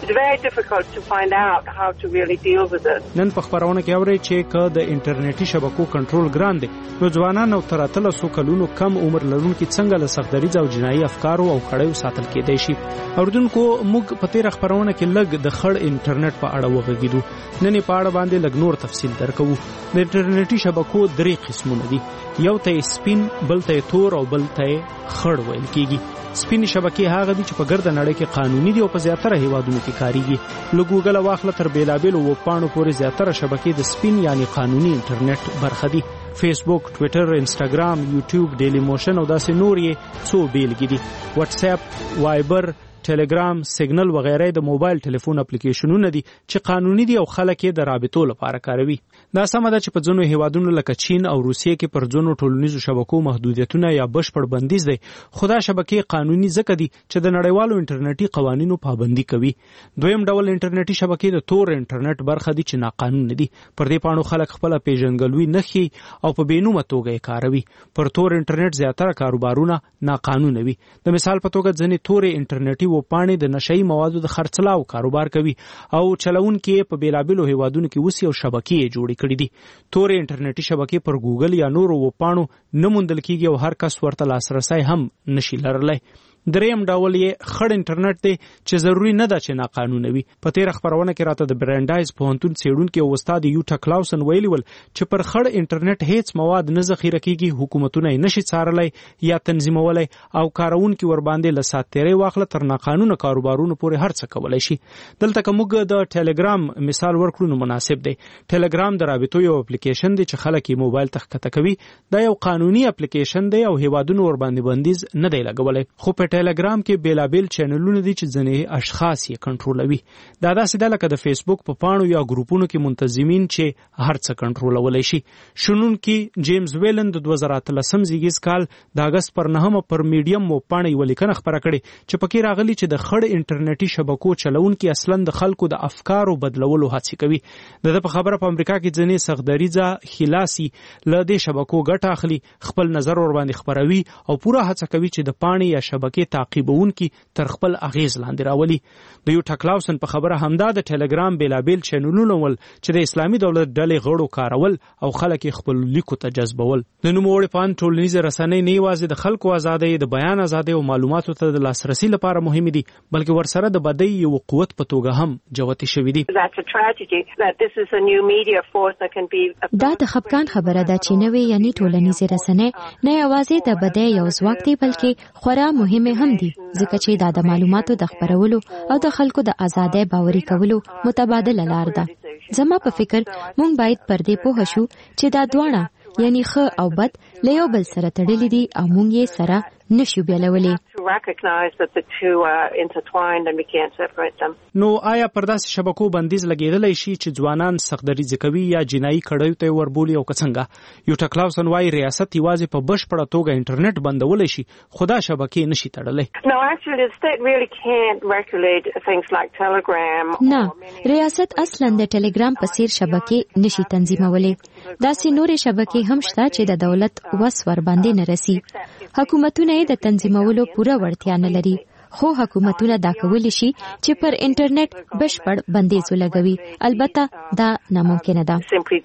نن په خپرونه کې اورئ چې که د انټرنیټي شبکو کنټرول ګران دی نو ځوانان او تر اتلسو کلونو کم عمر لرونکي څنګه له سختدریزه او جنایي افکارو او کړیو ساتل کېدای شي. اوریدونکو، موږ په تېره خپرونه کې لږ د خړ انټرنیټ په اړه وغږېدو. نن یې په اړه باندې لږ نور تفصیل درکوو. د انټرنیټي شبکو درې قسمونه دي. یو ته یې سپین، بل ته یې تور او بل ته یې خړ ویل کېږي. سپینې شبکې هغه دي چې په ګرده نړۍ کې قانوني دي او په زیاتره هیوادونو کې کاریږي. له ګوګل واخله تر بیلابیلو ویبپاڼو پورې زیاتره شبکې د سپین یعنی قانوني انټرنیټ برخه دي. فیسبوک، ټویټر، انسټاګرام، یوټیوب، ډیلی موشن او داسې نور یې څو بیلګې دي. واتس اپ، وایبر، ټلګرام، سیګنل وغیرہ د موبایل ټلیفون اپلیکیشنونه دي چې قانوني دي او خلک یې د رابطو لپاره کاروي. دا سمه ده چې په ځینو هیوادونو لکه چین او روسیې کې پر ځینو ټولنیزو شبکو محدودیتونه یا بشپړ بندیز دی، خو دا شبکې قانوني ځکه دي چې د نړیوالو انټرنیټي قوانینو پابندي کوي. دویم ډول انټرنیټي شبکې د تور انټرنیټ برخه دي چې ناقانونه دي. پر دې پاڼو خلک خپل پیژنګلوي نخي او په بینومه توګه یې کاروي. پر تور انټرنیټ زیاتره کاروبارونه ناقانونه وي. د مثال په توګه ځینې تورې انټرنیټي وپاڼې د نشئی موادو د خرڅلاو کاروبار کوي او چلونکي په بیلابیلو هیوادونو کې اوس یو شبکې جوړې کړې دي. تورې انټرنیټي شبکې پر ګوګل یا نورو وپاڼو نه موندل کیږي او هر کس ورته لاسرسی هم نشي لرلی. دریم ډول یې خړ انټرنیټ دی چې ضروری نه ده چې ناقانونه وي. په تیر خبرونه کې راته د برانډایز پوهنتون څېړونکي او استاد یوټا کلاوسن ویلي ول چې پر خړ انټرنیټ هیڅ مواد نه ذخیره کیږي، حکومتونه یې نشي څارلی یا تنظیمولی او کارونکي ور باندې له ساتیرۍ واخله تر ناقانونه کاروبارونو پورې هر څه کولی شي. دلته که موږ د ټلګرام مثال ورکړو نو مناسب دی. ټلګرام د رابطو یو اپلیکیشن دی چې خلک یې موبایل ته ښکته کوي. دا یو قانوني اپلیکیشن دی او هیوادونو ور باندې بندیز نه دی لګولی، خو په ټلګرام کې بیلابیل چینلونه دي چې ځینې اشخاص یې کنټرولوي. دا داسې ده لکه د فیسبوک په پاڼو یا ګروپونو کې منتظمین چې هر څه کنټرولولی شي. شنونکي جیمز ویلن د دوه زره اتلسم زیږیز کال د اګست پر نهمه پر میډیم وپاڼه یوه لیکنه خپره کړې چې پکې راغلي چې د خړ انټرنیټي شبکو چلونکي اصلا د خلکو د افکارو بدلولو هڅې کوي. د ده په خبره په امریکا کې ځینې سختدریځه خلاسي له دې شبکو ګټه اخلي، خپل نظر ور باندې خپروي او پوره هڅه کوي چې د پاڼې یا شبکې تعقیبونکي تر خپل اغیز لاندې راولي. د یوټا کلاوسن په خبره همدا د ټلګرام بیلابیل چینلونه ول چې د اسلامي دولت ډلې غړو کارول او خلک خپل لیکو ته جذبول. د نوموړي پاڼې ټولنیزې رسنۍ نه یوازې د خلکو ازادۍ، د بیان ازادۍ او معلوماتو ته د لاسرسي لپاره مهمې دي، بلکې ورسره د بدۍ یو قوت په توګه هم جوتې شوي دي. دا د خپګان خبره ده چې نوې یعنی ټولنیزې رسنۍ نه یوازې د بدۍ یو ځواک دی بلکې خورا مهمه هم دي، ځکه چې دا د معلوماتو د خپرولو او د خلکو د ازادۍ باوري کولو متبادله لار ده. زما په فکر مونږ باید پر دې پوه شو چې دا دواړه یعنی ښه او بد له یو بل سره تړلي دي او مونږ یې سره نشو بیلولی. نو آیا پر داسې شبکو بندیز لګیدلی شي چې ځوانان سختدریځي کوي یا جنایي کړیو ته وربولي او که څنګه؟ یوټا کلاوسن وایي ریاست یوازې په بشپړه توګه انټرنیټ بندولی شي خو دا شبکې نشي تړلی. نه، ریاست اصلا د ټلګرام په څیر شبکې نشي تنظیمولی. داسې نورې شبکې هم شته چې د دولت وس ور باندې نه رسي. حکومتونه د تنظیمولو پوره وړتیا نه لري، خو حکومتونه دا کولی شي چې پر انټرنیټ بشپړ بندیز ولګوي. البته دا ناممکنه ده.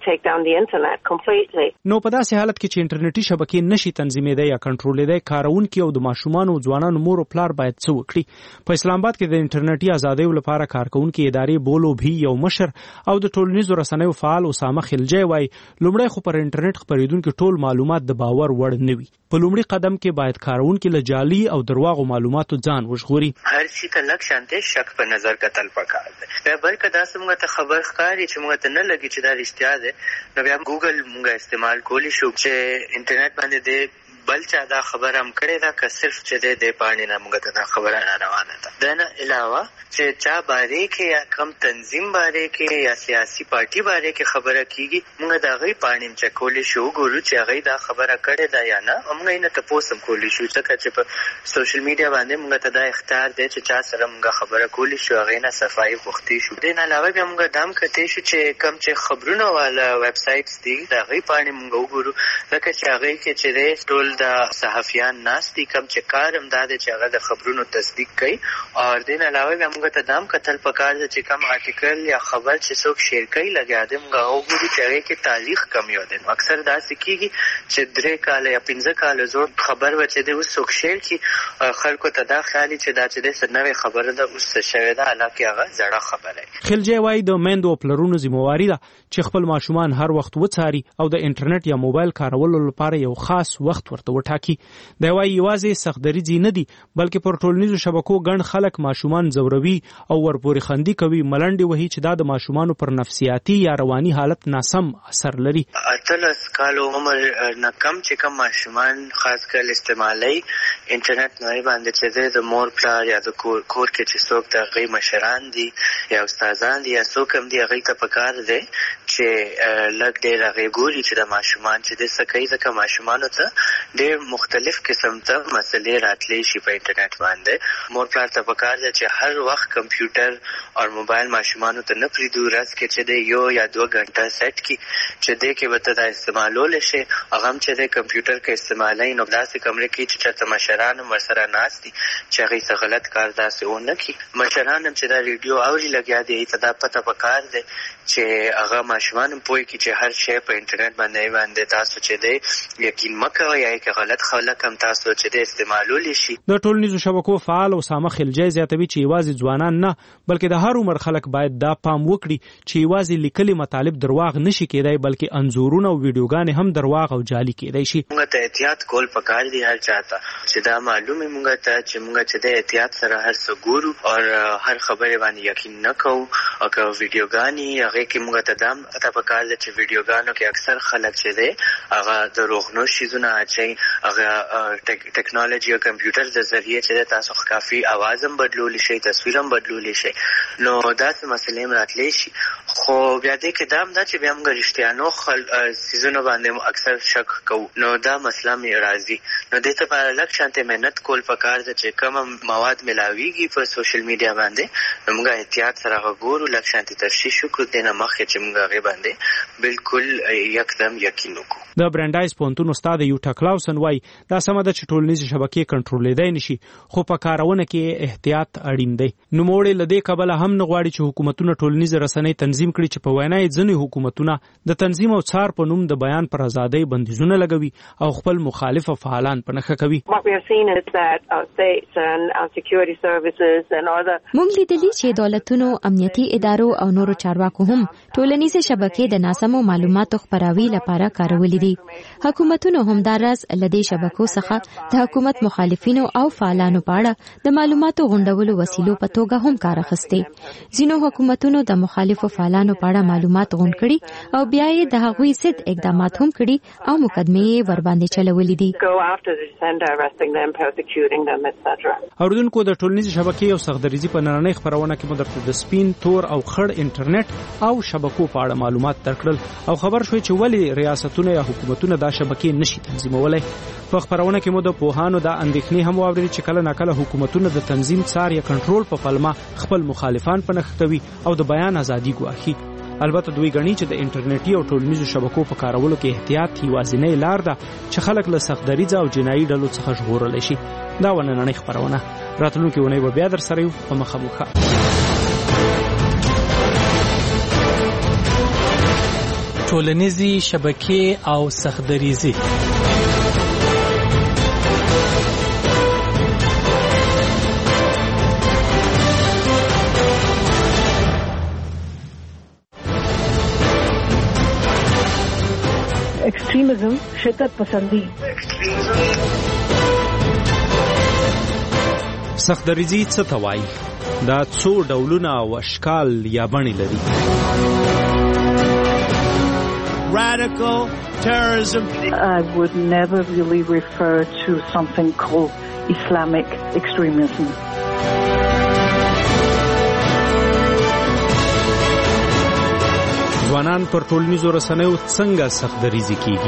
نو په داسې حالت کې چې انټرنیټي شبکې نشي تنظیمېدی یا کنټرولېدی، کاروونکي او د ماشومانو او ځوانانو مور او پلار باید څه وکړي؟ په اسلام آباد کې د انټرنیټي ازادیو لپاره کارکونکي ادارې بولو بھی یو مشر او د ټولنیزو رسنیو فعال اسامه خلجی وایي لومړی خو پر انټرنیټ خپرېدونکي ټول معلومات د باور وړ نه وي. په لومړي قدم کې باید کارونکي له جعلي او درواغو معلوماتو ځان وژغوري. هر شي ته لږ شانته شک په نظر کتل پکار دی. بیا بلکې دا څنګه ته خبر ښکاري چې موږ ته نه لګي چې دا رښتیا ده، نو بیا ګوګل موږ استعمال کولی شو چې انټرنیټ باندې د بل چا دا خبره هم کړې ده که صرف چې د پاڼې نه موږ ته دا خبره را روانه ده. د نه علاوه چې چا باره کې یا کم تنظیم باره کې یا سیاسي پارټي باره کې خبره کیږي، موږ د هغې پاڼې هم چک کولی شو، ګورو چې هغې دا خبره کړې ده یا نه، موږ یې نه تپوس هم کولی شو، ځکه چې په سوشل میډیا باندې موږ ته دا اختیار دی چې چا سره موږ خبره کولی شو، هغې نه صفایي غوښتې شو. د نه علاوه بیا موږ دا هم کتلی شو چې کم چې خبرونه والا ویب سایټس دي د هغې پاڼې موږ وګورو، ځکه چې هغې کې چې دی ټول د صحافیان ناست دي، کم چې کار هم دا دی چې هغه د خبرونو تصدیق کوي. او د نه علاوه بیا موږ ته دا هم کتل پکار ده چې کم آرټیکل یا خبر چې څوک شیر کوي لګیا دی، موږ هغه وګورو چې هغې کې تاریخ کم یو دی. نو اکثر داسې کېږي چې درې کاله یا پنځه کاله زوړ خبر به چې دی اوس څوک شیر کړي، خلکو ته دا خیالي چې دا چې دی څه نوې خبره ده، اوس څه شوې ده، حالانکې هغه زړه خبره ده. خلجی وایي د میندو او پلرونو ذمهواري ده چې خپل ماشومان هر وخت وڅاري او د انټرنیټ یا موبایل کارولو لپاره یو خاص وخت ورته وخت وټاکي. دا وايي یوازې سختدریځي نه دي بلکې پر ټولنیزو شبکو ګڼ خلک ماشومان زوروي او ورپورې خندي کوي، ملنډې وهي چې دا د ماشومانو پر نفسیاتي یا رواني حالت ناسم اثر لري. اتلس کالو عمر نه کم چې کم ماشومان خاص کر استعمالي انټرنیټ نوې باندې چې د مور پلار یا د کور کور کې چې څوک د غي مشران دي یا استادان دي یا څوک هم دي هغه ته پکار دي چې لګ ډېر هغه ګوري چې د ماشومان چې د سکه ځکه ماشومانو ته ډېر مختلف قسم ته مسلې راتلې شي په انټرنیټ باندې. مور پلار ته پکار دي چې هر وخت کمپیوټر او موبایل ماشومانو ته نه پریدو راز کې چې د یو یا دوه غنټه سیټ کی چې د کې به ته د استعمالول شي هغه هم چې د کمپیوټر کې استعمالای نو داسې کمرې کې چې چرته مشران ورسره ناس دي چې هغه څه غلط کار داسې ونه کی. مشران هم چې دا ریډیو اوري لګیا دي ته دا پته پکار دي چې هغه ماشومان هم پوي کی چې هر شی په انټرنیټ باندې باندې تاسو چې دی یقین مکوئ یا کې غلط خلک هم تاسو چې د استعمالول شي. د ټولنیزو شبکو فعال او سامه خلجای زیاتوي چې یوازې ځوانان نه بلکې د هر عمر خلک باید دا پام وکړي چې یوازې لیکلي مطالب درواغ نشي کېدای بلکې انزورونه او ویډیوګانې هم درواغ او جعلي کېدای شي. موږ ته احتیاط کول پکار دي هر چاته چې دا معلومه موږ ته چې موږ چې د احتیاط سره هر څه ګورو او هر خبره باندې یقین نه کوو او که ویډیوګانې هغه کې موږ ته دام ته پکار دي چې ویډیوګانو کې اکثر خلک چې دی هغه د روغنو شیزونه اچي هغه ټیکنالوژي او کمپیوټر د ذریعے چې تاسو کافي आवाज هم بدلول شي تصویر هم بدلول شي نو دا څه مسلې راتلی شي. خو بیا دې کې دام دا چې بیا موږ رښتیانو خل سيزونو باندې اکثر شک کوو نو دا مسله مې راځي نو دې ته په لک شانته مهنت کول پکار ده چې کوم مواد ملاويږي په سوشل میډیا باندې نو موږ احتیاط سره وګورو لک شانته تشخیص وکړو دنه مخکې چې موږ غي باندې بالکل یکدم یقین وکړو. د برانډایز پونتون استاد یوټا کلاوسن وای دا سم ده چې ټولنیز شبکې کنټرولېدای نشي خو په کارونه کې احتیاط اړین دی. نو موړې لدې کبله هم نه غواړي چې حکومتونه ټولنیز رسنۍ تنظیم کړي چې په وینای ځنې حکومتونه د تنظیم او څار په نوم د بیان پر ازادۍ بندیزونه لګوي او خپل مخالف فعالان په نښه کوي. موږ لیدلي چې دولتونو امنیتي ادارو او نورو چارواکو هم ټولنیز شبکې د ناسمو معلوماتو خپراوي لپاره کارولې دي. حکومتونو هم دا راز لدې شبکو څخه د حکومت مخالفینو او فعالانو په اړه د معلوماتو غونډولو وسیلو په توګه هم کار اخیسته. ځینو حکومتونو د مخالفو فعالانو په اړه معلومات غونډ کړي او بیا یې د هغوی ضد اقدامات هم کړي او مقدمې یې ورباندې چلولې دي. اوریدونکو د ټولنیز شبکې او سختدریزي په نړۍ خبرونه کې مدرته د سپین تور او خړ انټرنیټ او شبکو په اړه معلومات درکړل او خبر شوی چې ولی ریاستونه یا حکومتونه دا شبکې نشي تنظیمولای. په خبرونه کې مو د پوهانو د اندېښنې هم واوري چې کله ناکله حکومتونه د تنظیم څار یا کنټرول په پلمه خپل مخالفان په نښه کوي او د بیان ازادي ګواښي. البته دوی غني چې د انټرنیټي او ټولنیزو شبکو په کارولو کې احتیاط یوازینۍ لار ده چې خلک له سختدریځه او جنایي ډلو څخه ژغورل شي. دا ونننۍ خبرونه راتلونکي ونې به بیا در سره یو په مخه مخه. ټولنیزي شبکې او سختدریزي एक्सट्रीमिज्म शिद्दत पसंदी سختدریزي څه ته وایي؟ دا څو ډولونه او اشکال یا بڼې لري. Radical terrorism. I would never really refer to something called Islamic extremism. ځوانان پر ټولنیزو رسنیو څنګه سختدریزي کیږي؟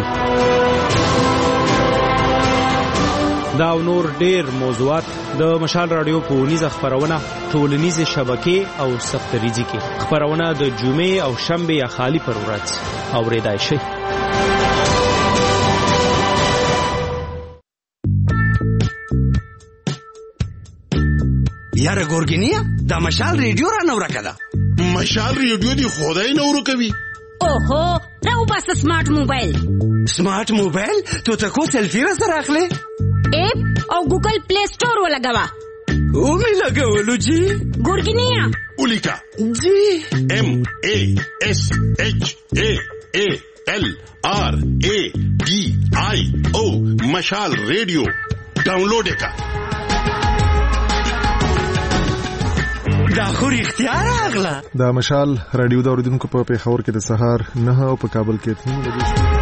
دا او نور ډیر موضوعات د مشال رادیو په ونیزه خبرونه ټولنیزه شبکې او سختدریزي کې خبرونه د جمعې او شنبه یا خالی پر ورځ اوریدای شي. یاره ګورګینیا دا مشال ریډیو را نو راکړه. مشال ریډیو دی خدای نورو کوي. اوهو راو بس سمارټ موبایل. سمارټ موبایل تو تکو سلفي را سره اخلي. اپ او ګوګل پلی سٹور ولګوا. او می لګولو جی. ګورګینیا. ولیکا. جی. ام ا اس اچ ا ا ال آر ا ډي آی او مشال ریډیو ډاونلوډ کا. دا خو رښتیا راغله. دا مشال رادیو د اوریدونکو په پیښور کې د سهار نه او په کابل کې اته بجې